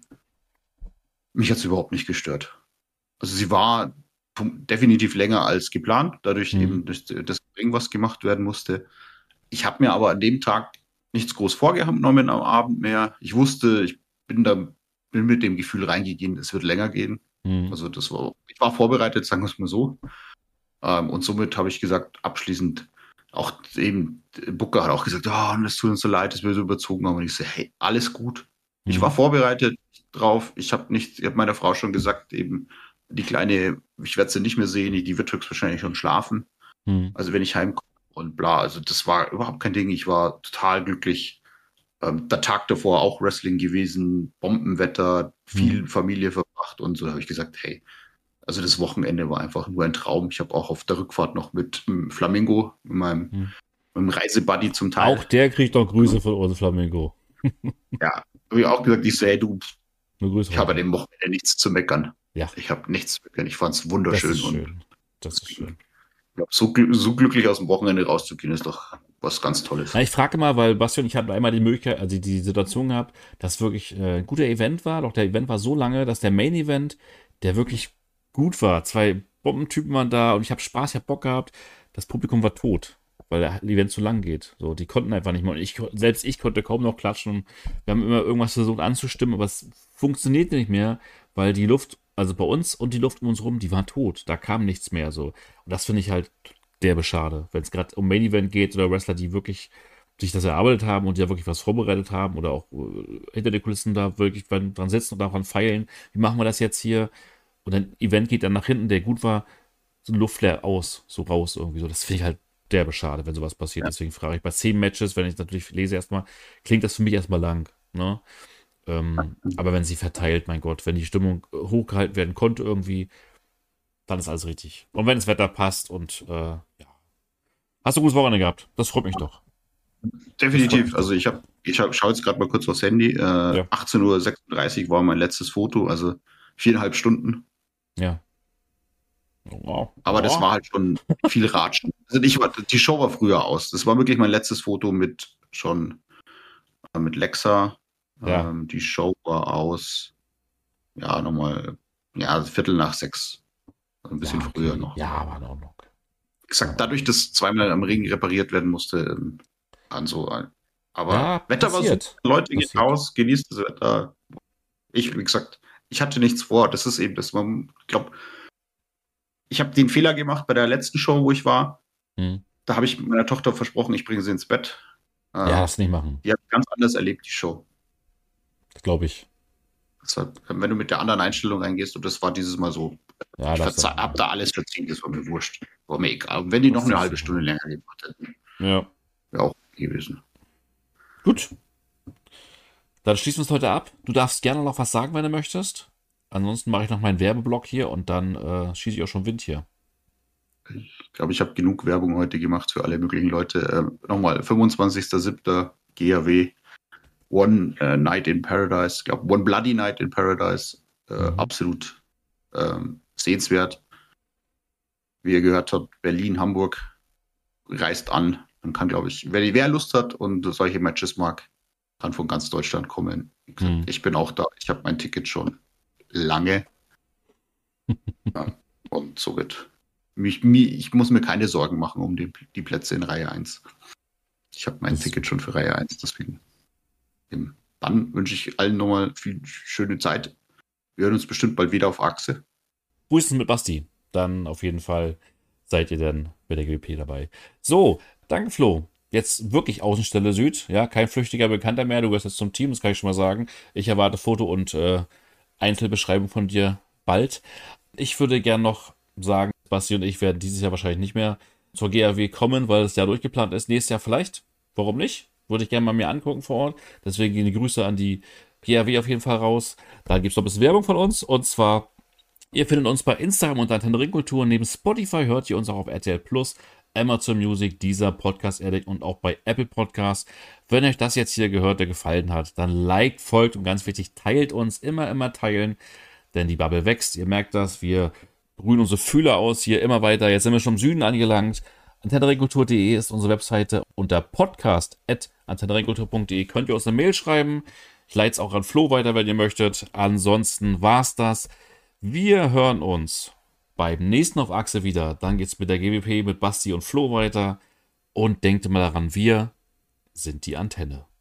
mich hat es überhaupt nicht gestört. Also sie war definitiv länger als geplant, dadurch Mhm. eben, dass das irgendwas gemacht werden musste. Ich habe mir aber an dem Tag nichts groß vorgenommen am Abend mehr. Ich wusste, ich bin da bin mit dem Gefühl reingegangen, es wird länger gehen. Mhm. Also das war, ich war vorbereitet, sagen wir es mal so. Ähm, und somit habe ich gesagt, abschließend auch eben, Booker hat auch gesagt, oh, es tut uns so leid, dass wir so überzogen haben. Und ich so, hey, alles gut. Ich Mhm. war vorbereitet drauf. Ich habe nicht, ich habe meiner Frau schon gesagt, eben, die Kleine, ich werde sie nicht mehr sehen, die wird höchstwahrscheinlich schon schlafen. Mhm. Also wenn ich heimkomme und bla, also das war überhaupt kein Ding. Ich war total glücklich. Ähm, der Tag davor auch Wrestling gewesen, Bombenwetter, viel Mhm. Familie verbracht und so habe ich gesagt, hey, also das Wochenende war einfach nur ein Traum. Ich habe auch auf der Rückfahrt noch mit ähm, Flamingo, mit meinem, Mhm. mit meinem Reisebuddy zum Teil. Auch der kriegt noch Grüße von uns Flamingo. Ja, habe ich auch gesagt, ich so, hey, du, Eine Grüße ich habe an heute. dem Wochenende nichts zu meckern. Ja. Ich habe nichts zu meckern. Ich fand es Das wunderschön. ist Und schön. Das ist schön. ich glaub, so, gl- so glücklich aus dem Wochenende rauszugehen, ist doch was ganz Tolles. Na, ich frage mal, weil Basti und ich hatten einmal die Möglichkeit, also die Situation gehabt, dass wirklich äh, ein guter Event war. Doch der Event war so lange, dass der Main Event, der wirklich gut war. Zwei Bombentypen waren da und ich habe Spaß, ich habe Bock gehabt. Das Publikum war tot, weil der Event zu lang geht. So, die konnten einfach nicht mehr. Und ich, selbst ich konnte kaum noch klatschen. Und wir haben immer irgendwas versucht anzustimmen, aber es funktioniert nicht mehr, weil die Luft, also bei uns und die Luft um uns rum, die war tot. Da kam nichts mehr so. Und das finde ich halt derbe schade. Wenn es gerade um Main Event geht oder Wrestler, die wirklich sich das erarbeitet haben und ja wirklich was vorbereitet haben oder auch äh, hinter den Kulissen da wirklich dran dran sitzen und daran feilen, wie machen wir das jetzt hier? Und ein Event geht dann nach hinten, der gut war, so ein Luftleer aus, so raus irgendwie so. Das finde ich halt derbe schade, wenn sowas passiert. Ja. Deswegen frage ich bei zehn Matches, wenn ich natürlich lese erstmal, klingt das für mich erstmal lang. Ne? Ähm, aber wenn sie verteilt, mein Gott, wenn die Stimmung äh, hochgehalten werden konnte irgendwie, dann ist alles richtig. Und wenn das Wetter passt und äh, ja. Hast du ein gutes Wochenende gehabt? Das freut mich doch. Definitiv. Also ich habe, ich hab, schaue jetzt gerade mal kurz aufs Handy. Äh, Ja. achtzehn Uhr sechsunddreißig war mein letztes Foto, also viereinhalb Stunden. Ja. Wow. Aber das Wow. war halt schon viel Ratschen. Also ich war, die Show war früher aus. Das war wirklich mein letztes Foto mit schon äh, mit Lexa. Ja. Ähm, die Show war aus, ja, nochmal, ja, Viertel nach sechs. Also ein bisschen Ja, früher okay. noch. Ja, war in Ordnung. Exakt, dadurch, dass zweimal am Ring repariert werden musste, ähm, an so ein. Aber Ja, Wetter war super, passiert. Leute gehen Passiert. raus, genießt das Wetter. Ich, wie gesagt, ich hatte nichts vor. Das ist eben das, man, ich glaube, ich habe den Fehler gemacht bei der letzten Show, wo ich war. Hm. Da habe ich meiner Tochter versprochen, ich bringe sie ins Bett. Äh, Ja, das nicht machen. die habe ich ganz anders erlebt, die Show. Glaube ich. Deshalb, wenn du mit der anderen Einstellung reingehst, und das war dieses Mal so, Ja, ich das habe da alles verziehen, das war mir wurscht. War mir egal. Und wenn die noch eine halbe Stunde länger gemacht hätten, Ja. wäre auch okay gewesen. Gut. Dann schließen wir es heute ab. Du darfst gerne noch was sagen, wenn du möchtest. Ansonsten mache ich noch meinen Werbeblock hier und dann äh, schieße ich auch schon Wind hier. Ich glaube, ich habe genug Werbung heute gemacht für alle möglichen Leute. Äh, nochmal, fünfundzwanzigster siebter G A W, One äh, Night in Paradise, ich glaube, One Bloody Night in Paradise. Äh, Mhm. Absolut ähm, sehenswert. Wie ihr gehört habt, Berlin, Hamburg reist an. Man kann, glaube ich, wer, wer Lust hat und solche Matches mag, kann von ganz Deutschland kommen. Wie gesagt, Mhm. ich bin auch da. Ich habe mein Ticket schon lange. Ja, und so wird. Mich, mich, ich muss mir keine Sorgen machen um die, die Plätze in Reihe eins. Ich habe mein Das ist Ticket gut. schon für Reihe eins, deswegen. Eben. Dann wünsche ich allen nochmal viel schöne Zeit. Wir hören uns bestimmt bald wieder auf Achse. Grüßen mit Basti. Dann auf jeden Fall seid ihr dann bei der G W P dabei. So, danke Flo. Jetzt wirklich Außenstelle Süd. Ja, kein flüchtiger Bekannter mehr. Du gehörst jetzt zum Team, das kann ich schon mal sagen. Ich erwarte Foto und äh, Einzelbeschreibung von dir bald. Ich würde gern noch sagen, Basti und ich werden dieses Jahr wahrscheinlich nicht mehr zur G A W kommen, weil das Jahr durchgeplant ist. Nächstes Jahr vielleicht. Warum nicht? Würde ich gerne mal mir angucken vor Ort. Deswegen gehen die Grüße an die G A W auf jeden Fall raus. Dann gibt es noch ein bisschen Werbung von uns. Und zwar, ihr findet uns bei Instagram unter Antenne Ringkultur. Neben Spotify hört ihr uns auch auf R T L Plus, Amazon Music, dieser Podcast Addict und auch bei Apple Podcasts. Wenn euch das jetzt hier gehört, der gefallen hat, dann liked, folgt und ganz wichtig, teilt uns. Immer, immer teilen, denn die Bubble wächst. Ihr merkt das, wir brühen unsere Fühler aus hier immer weiter. Jetzt sind wir schon im Süden angelangt. antenne ringkultur punkt de ist unsere Webseite. Unter podcast at antenne ringkultur punkt de könnt ihr uns eine Mail schreiben. Ich leite es auch an Flo weiter, wenn ihr möchtet. Ansonsten war's das. Wir hören uns beim nächsten Auf Achse wieder. Dann geht's mit der G W P, mit Basti und Flo weiter. Und denkt immer daran, wir sind die Antenne.